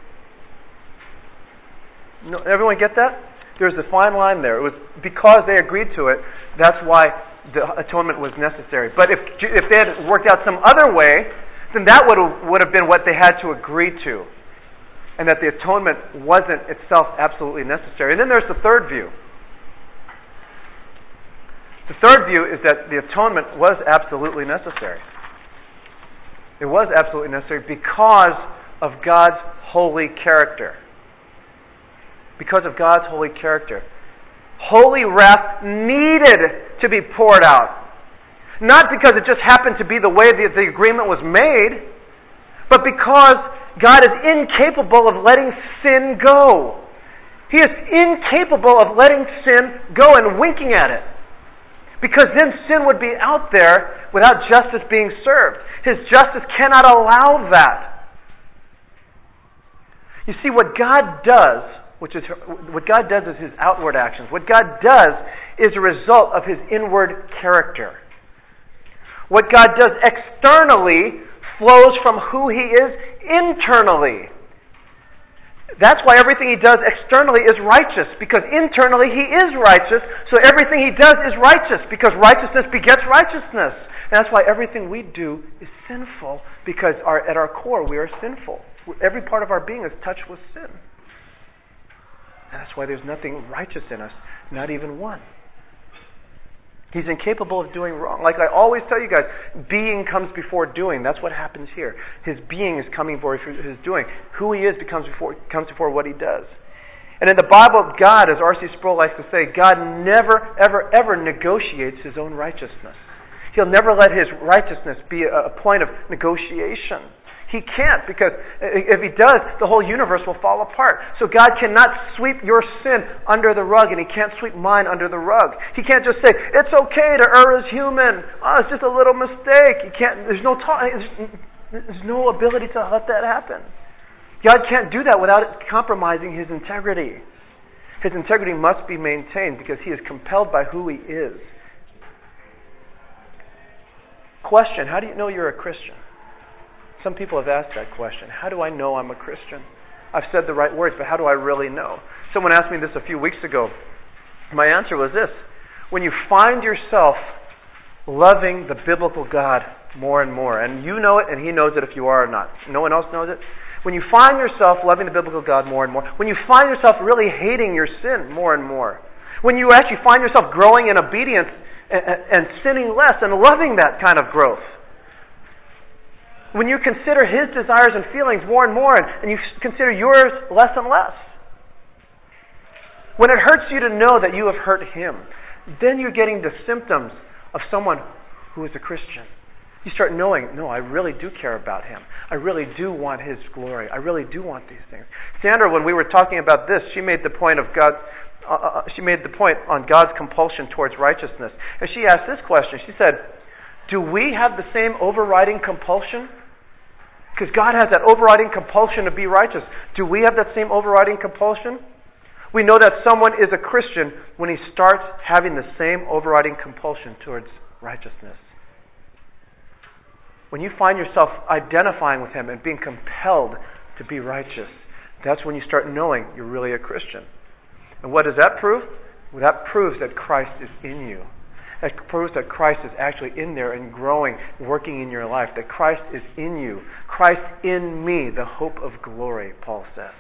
[SPEAKER 1] No, everyone get that? There's a fine line there. It was because they agreed to it, that's why the atonement was necessary. But if if they had worked out some other way, then that would have, would have been what they had to agree to. And that the atonement wasn't itself absolutely necessary. And then there's the third view. The third view is that the atonement was absolutely necessary. It was absolutely necessary because of God's holy character. Because of God's holy character. Holy wrath needed to be poured out. Not because it just happened to be the way that the agreement was made, but because God is incapable of letting sin go. He is incapable of letting sin go and winking at it. Because then sin would be out there without justice being served. His justice cannot allow that. You see, what God does, which is what God does is His outward actions. What God does is a result of His inward character. What God does externally flows from who He is internally. That's why everything He does externally is righteous, because internally He is righteous, so everything He does is righteous, because righteousness begets righteousness. And that's why everything we do is sinful, because our, at our core we are sinful. Every part of our being is touched with sin. And that's why there's nothing righteous in us, not even one. He's incapable of doing wrong. Like I always tell you guys, being comes before doing. That's what happens here. His being is coming before his doing. Who He is becomes before comes before what He does. And in the Bible, God, as R C Sproul likes to say, God never, ever, ever negotiates His own righteousness. He'll never let His righteousness be a, a point of negotiation. He can't, because if He does, the whole universe will fall apart. So God cannot sweep your sin under the rug, and He can't sweep mine under the rug. He can't just say, it's okay to err as human. Oh, it's just a little mistake. You can't. There's no ta- there's, there's no ability to let that happen. God can't do that without compromising His integrity. His integrity must be maintained because He is compelled by who He is. Question, how do you know you're a Christian? Some people have asked that question. How do I know I'm a Christian? I've said the right words, but how do I really know? Someone asked me this a few weeks ago. My answer was this. When you find yourself loving the biblical God more and more, and you know it and He knows it if you are or not. No one else knows it. When you find yourself loving the biblical God more and more, when you find yourself really hating your sin more and more, when you actually find yourself growing in obedience and, and sinning less and loving that kind of growth, when you consider His desires and feelings more and more, and, and you consider yours less and less. When it hurts you to know that you have hurt Him, then you're getting the symptoms of someone who is a Christian. You start knowing, no, I really do care about Him. I really do want His glory. I really do want these things. Sandra, when we were talking about this, she made the point of God. Uh, she made the point on God's compulsion towards righteousness, and she asked this question. She said, "Do we have the same overriding compulsion? Because God has that overriding compulsion to be righteous. Do we have that same overriding compulsion? We know that someone is a Christian when he starts having the same overriding compulsion towards righteousness. When you find yourself identifying with Him and being compelled to be righteous, that's when you start knowing you're really a Christian. And what does that prove? Well, that proves that Christ is in you. That proves that Christ is actually in there and growing, working in your life. That Christ is in you. Christ in me, the hope of glory, Paul says.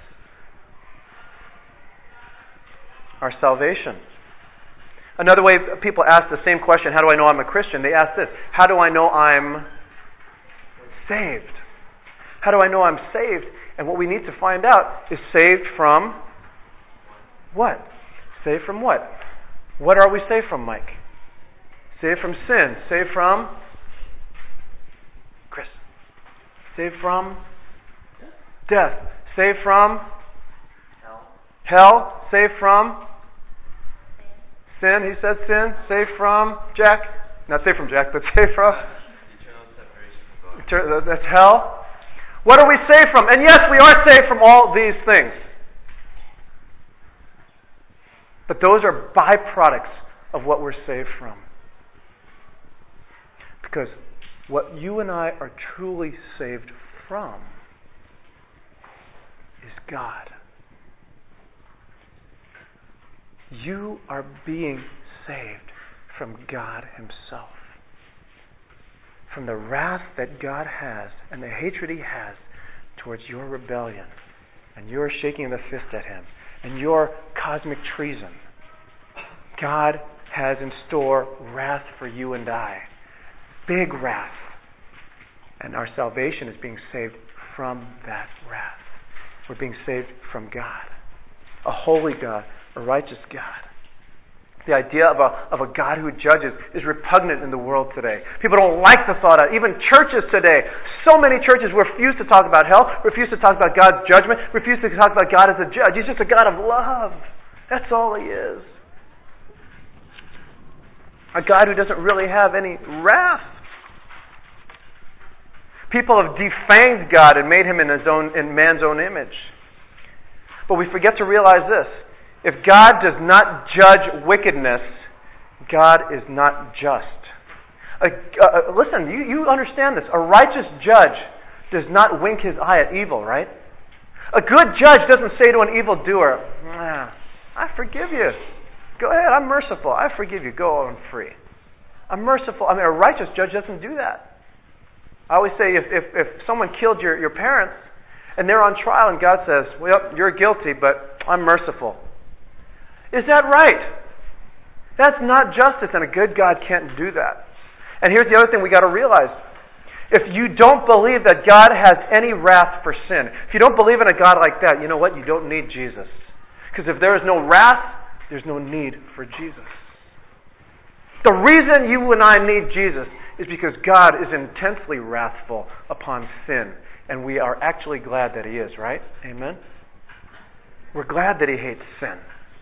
[SPEAKER 1] Our salvation. Another way people ask the same question, how do I know I'm a Christian? They ask this, how do I know I'm saved? How do I know I'm saved? And what we need to find out is saved from what? Saved from what? What are we saved from, Mike? Saved from sin. Saved from? Chris. Saved from? Death. Saved from?
[SPEAKER 2] Hell.
[SPEAKER 1] Hell. Saved from? Sin. He said sin. Saved from? Jack. Not saved from Jack, but saved from?
[SPEAKER 2] Eternal separation from God.
[SPEAKER 1] That's hell. What are we saved from? And yes, we are saved from all these things. But those are byproducts of what we're saved from. Because what you and I are truly saved from is God. You are being saved from God Himself. From the wrath that God has and the hatred He has towards your rebellion and your shaking the fist at Him and your cosmic treason. God has in store wrath for you and I. Big wrath. And our salvation is being saved from that wrath. We're being saved from God. A holy God, a righteous God. The idea of a, of a God who judges is repugnant in the world today. People don't like the thought of it. Even churches today, so many churches refuse to talk about hell, refuse to talk about God's judgment, refuse to talk about God as a judge. He's just a God of love. That's all He is. A God who doesn't really have any wrath. People have defanged God and made Him in His own, in man's own image. But we forget to realize this. If God does not judge wickedness, God is not just. Uh, uh, listen, you, you understand this. A righteous judge does not wink his eye at evil, right? A good judge doesn't say to an evildoer, ah, I forgive you. Go ahead, I'm merciful. I forgive you. Go on free. I'm merciful. I mean, a righteous judge doesn't do that. I always say if, if, if someone killed your, your parents and they're on trial and God says, well, you're guilty, but I'm merciful. Is that right? That's not justice, and a good God can't do that. And here's the other thing we got to realize. If you don't believe that God has any wrath for sin, if you don't believe in a God like that, you know what? You don't need Jesus. Because if there is no wrath, there's no need for Jesus. The reason you and I need Jesus is because God is intensely wrathful upon sin, and we are actually glad that He is, right? Amen? We're glad that He hates sin.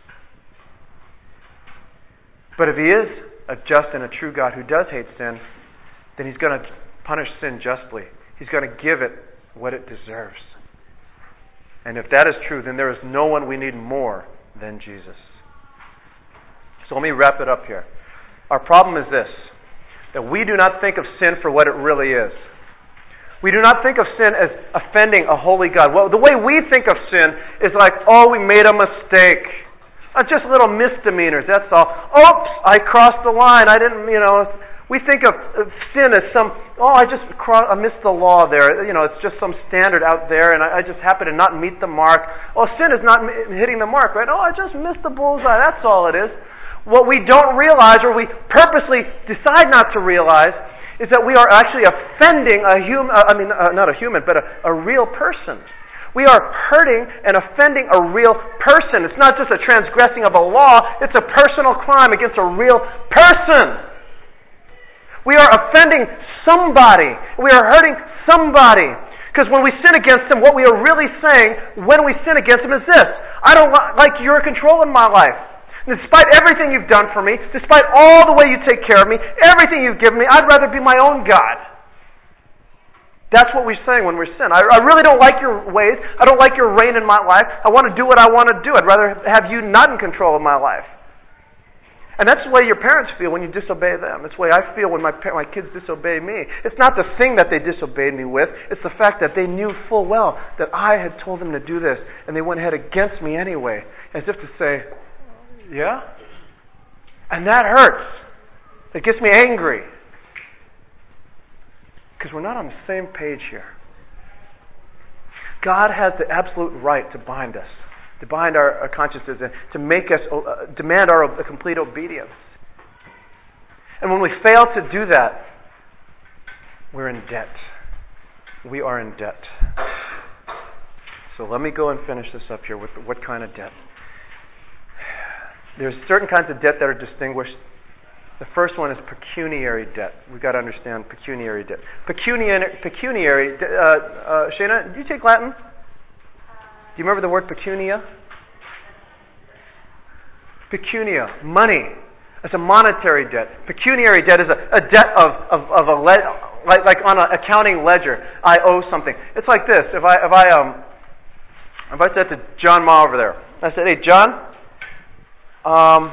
[SPEAKER 1] But if He is a just and a true God who does hate sin, then He's going to punish sin justly. He's going to give it what it deserves. And if that is true, then there is no one we need more than Jesus. So let me wrap it up here. Our problem is this, that we do not think of sin for what it really is. We do not think of sin as offending a holy God. Well, the way we think of sin is like, oh, we made a mistake. Uh, just little misdemeanors, that's all. Oops, I crossed the line. I didn't, you know. We think of sin as some, oh, I just cro- I missed the law there. You know, it's just some standard out there, and I, I just happen to not meet the mark. Oh, sin is not m- hitting the mark, right? Oh, I just missed the bullseye. That's all it is. What we don't realize, or we purposely decide not to realize, is that we are actually offending a human, uh, I mean, uh, not a human, but a, a real person. We are hurting and offending a real person. It's not just a transgressing of a law, it's a personal crime against a real person. We are offending somebody. We are hurting somebody. Because when we sin against Him, what we are really saying when we sin against Him is this: I don't like your control in my life. Despite everything you've done for me, despite all the way you take care of me, everything you've given me, I'd rather be my own God. That's what we're saying when we're sin. I, I really don't like your ways. I don't like your reign in my life. I want to do what I want to do. I'd rather have you not in control of my life. And that's the way your parents feel when you disobey them. It's the way I feel when my my kids disobey me. It's not the thing that they disobeyed me with. It's the fact that they knew full well that I had told them to do this, and they went ahead against me anyway, as if to say, yeah? And that hurts. It gets me angry. Because we're not on the same page here. God has the absolute right to bind us, to bind our, our consciences, and to make us uh, demand our uh, complete obedience. And when we fail to do that, we're in debt. We are in debt. So let me go and finish this up here with what kind of debt. There's certain kinds of debt that are distinguished. The first one is pecuniary debt. We've got to understand pecuniary debt. Pecuniary, pecuniary uh, uh, Shana, did you take Latin? Do you remember the word pecunia? Pecunia, money. It's a monetary debt. Pecuniary debt is a, a debt of, of, of a le- like like on an accounting ledger. I owe something. It's like this. If I if I um if I said to John Ma over there, I said, hey John, um.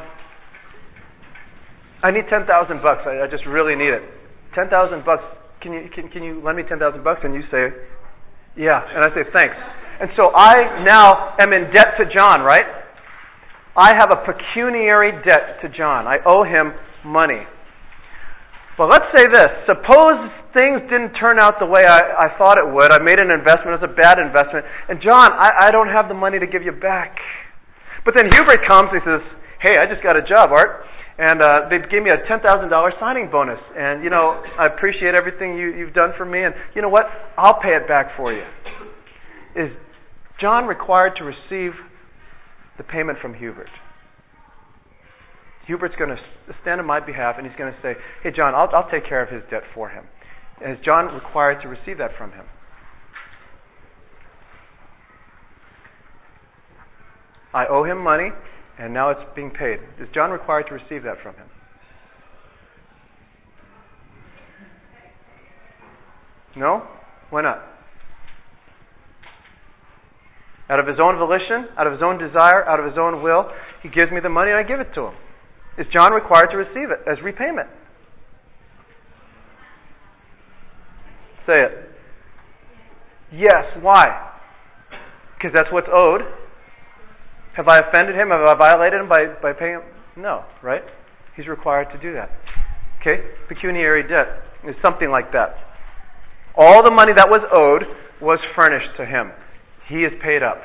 [SPEAKER 1] I need ten thousand bucks. I, I just really need it. Ten thousand bucks. Can you can can you lend me ten thousand bucks? And you say, yeah. And I say thanks. And so I now am in debt to John, right? I have a pecuniary debt to John. I owe him money. Well, let's say this. Suppose things didn't turn out the way I, I thought it would. I made an investment. It was a bad investment. And John, I, I don't have the money to give you back. But then Hubert comes and he says, hey, I just got a job, Art. And uh, they gave me a ten thousand dollars signing bonus. And, you know, I appreciate everything you, you've done for me. And you know what? I'll pay it back for you. Is John required to receive the payment from Hubert? Hubert's going to stand on my behalf, and he's going to say, hey, John, I'll, I'll take care of his debt for him. And is John required to receive that from him? I owe him money, and now it's being paid. Is John required to receive that from him? No? Why not? Out of his own volition, out of his own desire, out of his own will, he gives me the money and I give it to him. Is John required to receive it as repayment? Say it. Yes. Why? Because that's what's owed. Have I offended him? Have I violated him by, by paying him? No, right? He's required to do that. Okay? Pecuniary debt is something like that. All the money that was owed was furnished to him. He is paid up.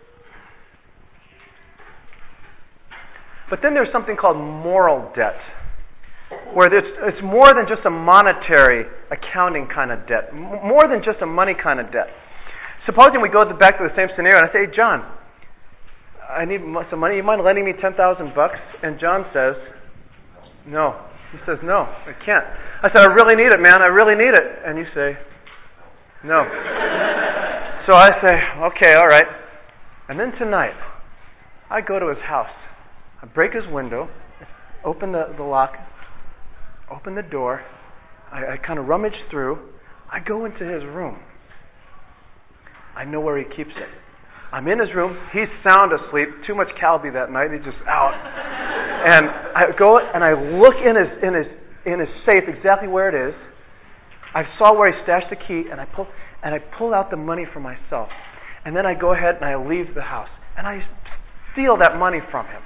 [SPEAKER 1] But then there's something called moral debt, where it's, it's more than just a monetary accounting kind of debt, more than just a money kind of debt. Supposing we go back to the same scenario and I say, hey, John, I need some money. You mind lending me ten thousand bucks? And John says, no. He says, no, I can't. I said, I really need it, man. I really need it. And you say, no. So I say, okay, all right. And then tonight, I go to his house. I break his window, open the, the lock, open the door. I, I kind of rummage through. I go into his room. I know where he keeps it. I'm in his room. He's sound asleep. Too much Calbee that night. He's just out. And I go and I look in his in his in his safe exactly where it is. I saw where he stashed the key, and I pull and I pull out the money for myself. And then I go ahead and I leave the house and I steal that money from him.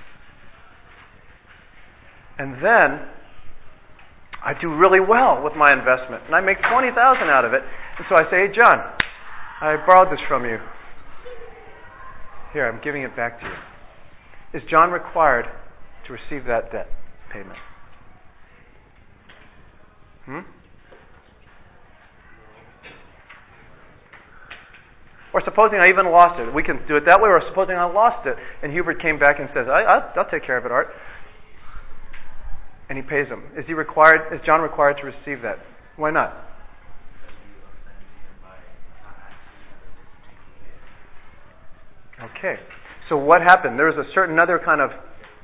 [SPEAKER 1] And then I do really well with my investment, and I make twenty thousand out of it. And so I say, hey, John, I borrowed this from you. Here, I'm giving it back to you. Is John required to receive that debt payment? Hmm? Or supposing I even lost it. We can do it that way, or supposing I lost it, and Hubert came back and says, I, I'll, I'll take care of it, Art. And he pays him. Is he required? Is John required to receive that? Why not? Okay. So what happened? There was a certain other kind of...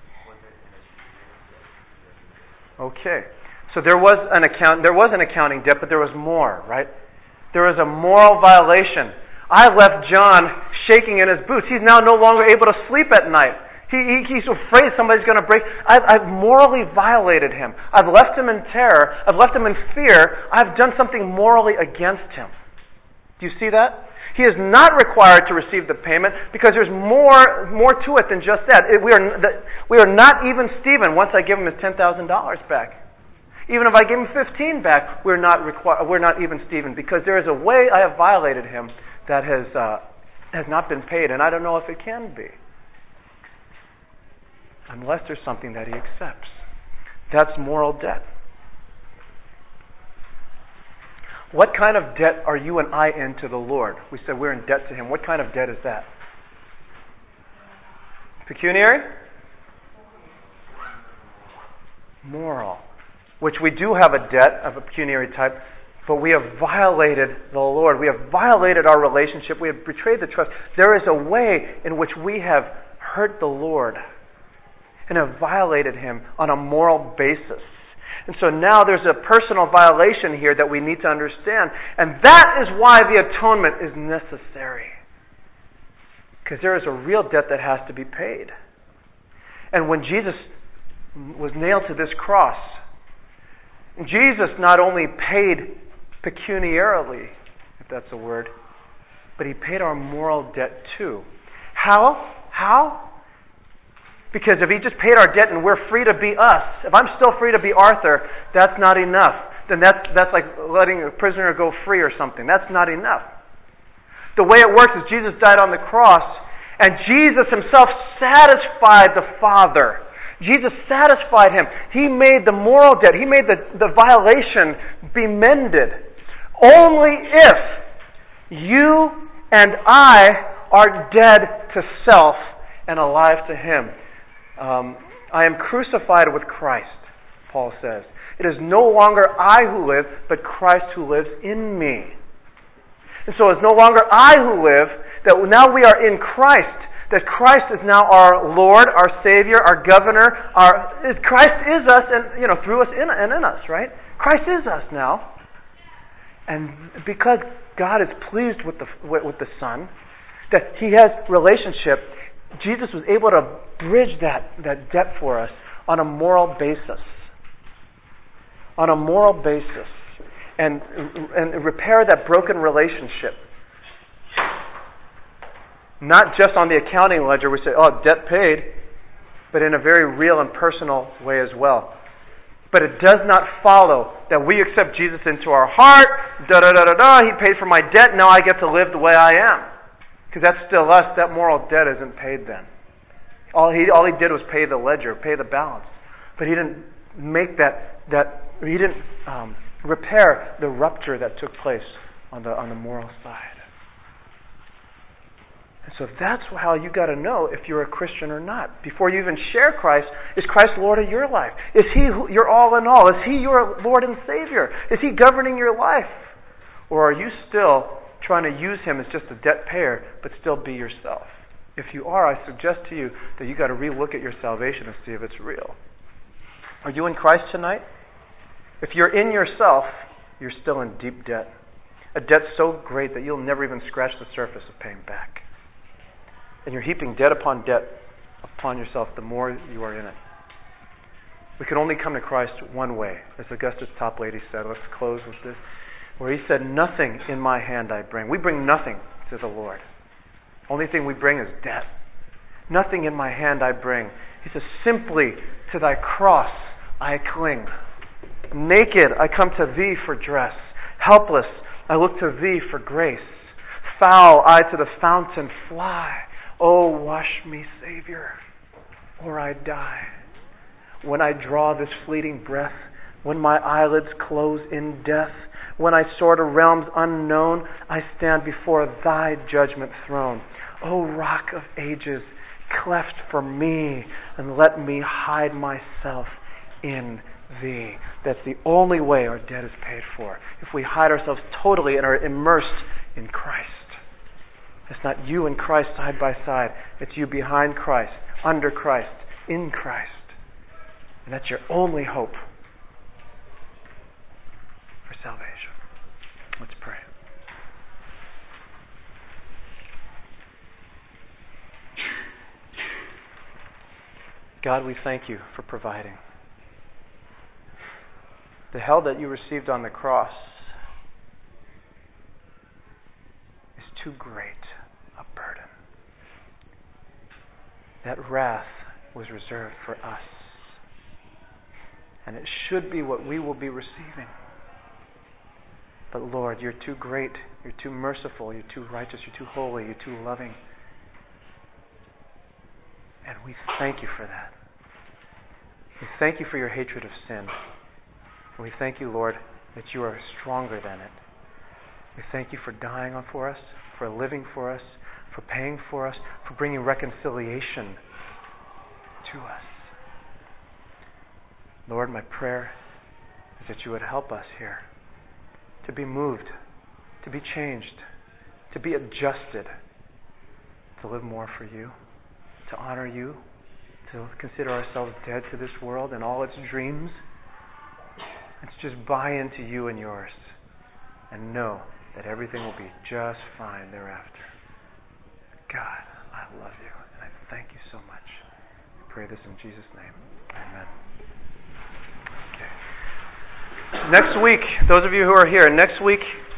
[SPEAKER 1] Okay. So there was an account. There was an accounting debt, but there was more, right? There was a moral violation. I left John shaking in his boots. He's now no longer able to sleep at night. He, he, he's afraid somebody's going to break. I've, I've morally violated him. I've left him in terror. I've left him in fear. I've done something morally against him. Do you see that? He is not required to receive the payment because there's more more to it than just that. It, we are we are not even Stephen once I give him his ten thousand dollars back. Even if I give him fifteen back, we're not requi- we're not even Stephen because there is a way I have violated him that has uh, has not been paid, and I don't know if it can be. Unless there's something that he accepts. That's moral debt. What kind of debt are you and I in to the Lord? We said we're in debt to him. What kind of debt is that? Pecuniary? Moral. Which we do have a debt of a pecuniary type, but we have violated the Lord. We have violated our relationship. We have betrayed the trust. There is a way in which we have hurt the Lord and have violated him on a moral basis. And so now there's a personal violation here that we need to understand. And that is why the atonement is necessary. Because there is a real debt that has to be paid. And when Jesus was nailed to this cross, Jesus not only paid pecuniarily, if that's a word, but he paid our moral debt too. How? How? Because if he just paid our debt and we're free to be us, if I'm still free to be Arthur, that's not enough. Then that's that's like letting a prisoner go free or something. That's not enough. The way it works is Jesus died on the cross, and Jesus himself satisfied the Father. Jesus satisfied him. He made the moral debt, he made the, the violation be mended. Only if you and I are dead to self and alive to him Um, I am crucified with Christ, Paul says. It is no longer I who live, but Christ who lives in me. And so it's no longer I who live, that now we are in Christ, that Christ is now our Lord, our Savior, our Governor. Our Christ is us, and you know, through us in, and in us, right? Christ is us now. And because God is pleased with the with the Son, that He has relationship, Jesus was able to bridge that, that debt for us on a moral basis. On a moral basis. And, and repair that broken relationship. Not just on the accounting ledger, we say, oh, debt paid, but in a very real and personal way as well. But it does not follow that we accept Jesus into our heart, da-da-da-da-da, He paid for my debt, now I get to live the way I am. Because that's still us, that moral debt isn't paid then. All he all he did was pay the ledger, pay the balance. But He didn't make that, that He didn't um, repair the rupture that took place on the on the moral side. And so that's how you got to know if you're a Christian or not. Before you even share Christ, is Christ Lord of your life? Is He your all in all? Is He your Lord and Savior? Is He governing your life? Or are you still trying to use Him as just a debt payer, but still be yourself? If you are, I suggest to you that you got to relook at your salvation and see if it's real. Are you in Christ tonight? If you're in yourself, you're still in deep debt. A debt so great that you'll never even scratch the surface of paying back. And you're heaping debt upon debt upon yourself the more you are in it. We can only come to Christ one way, as Augustus Toplady said. Let's close with this. Where he said, nothing in my hand I bring. We bring nothing to the Lord. Only thing we bring is debt. Nothing in my hand I bring. He says, simply to thy cross I cling. Naked I come to thee for dress. Helpless I look to thee for grace. Foul I to the fountain fly. Oh, wash me, Savior, or I die. When I draw this fleeting breath, when my eyelids close in death, when I soar to realms unknown, I stand before thy judgment throne. O Rock of Ages, cleft for me, and let me hide myself in thee. That's the only way our debt is paid for. If we hide ourselves totally and are immersed in Christ. It's not you and Christ side by side. It's you behind Christ, under Christ, in Christ. And that's your only hope for salvation. Let's pray. God, we thank you for providing. The hell that you received on the cross is too great a burden. That wrath was reserved for us. And it should be what we will be receiving. But Lord, you're too great, you're too merciful, you're too righteous, you're too holy, you're too loving. And we thank you for that. We thank you for your hatred of sin. And we thank you, Lord, that you are stronger than it. We thank you for dying for us, for living for us, for paying for us, for bringing reconciliation to us. Lord, my prayer is that you would help us here to be moved, to be changed, to be adjusted, to live more for you, to honor you, to consider ourselves dead to this world and all its dreams, and to just buy into you and yours and know that everything will be just fine thereafter. God, I love you and I thank you so much. I pray this in Jesus' name. Amen. Okay. Next week, those of you who are here, next week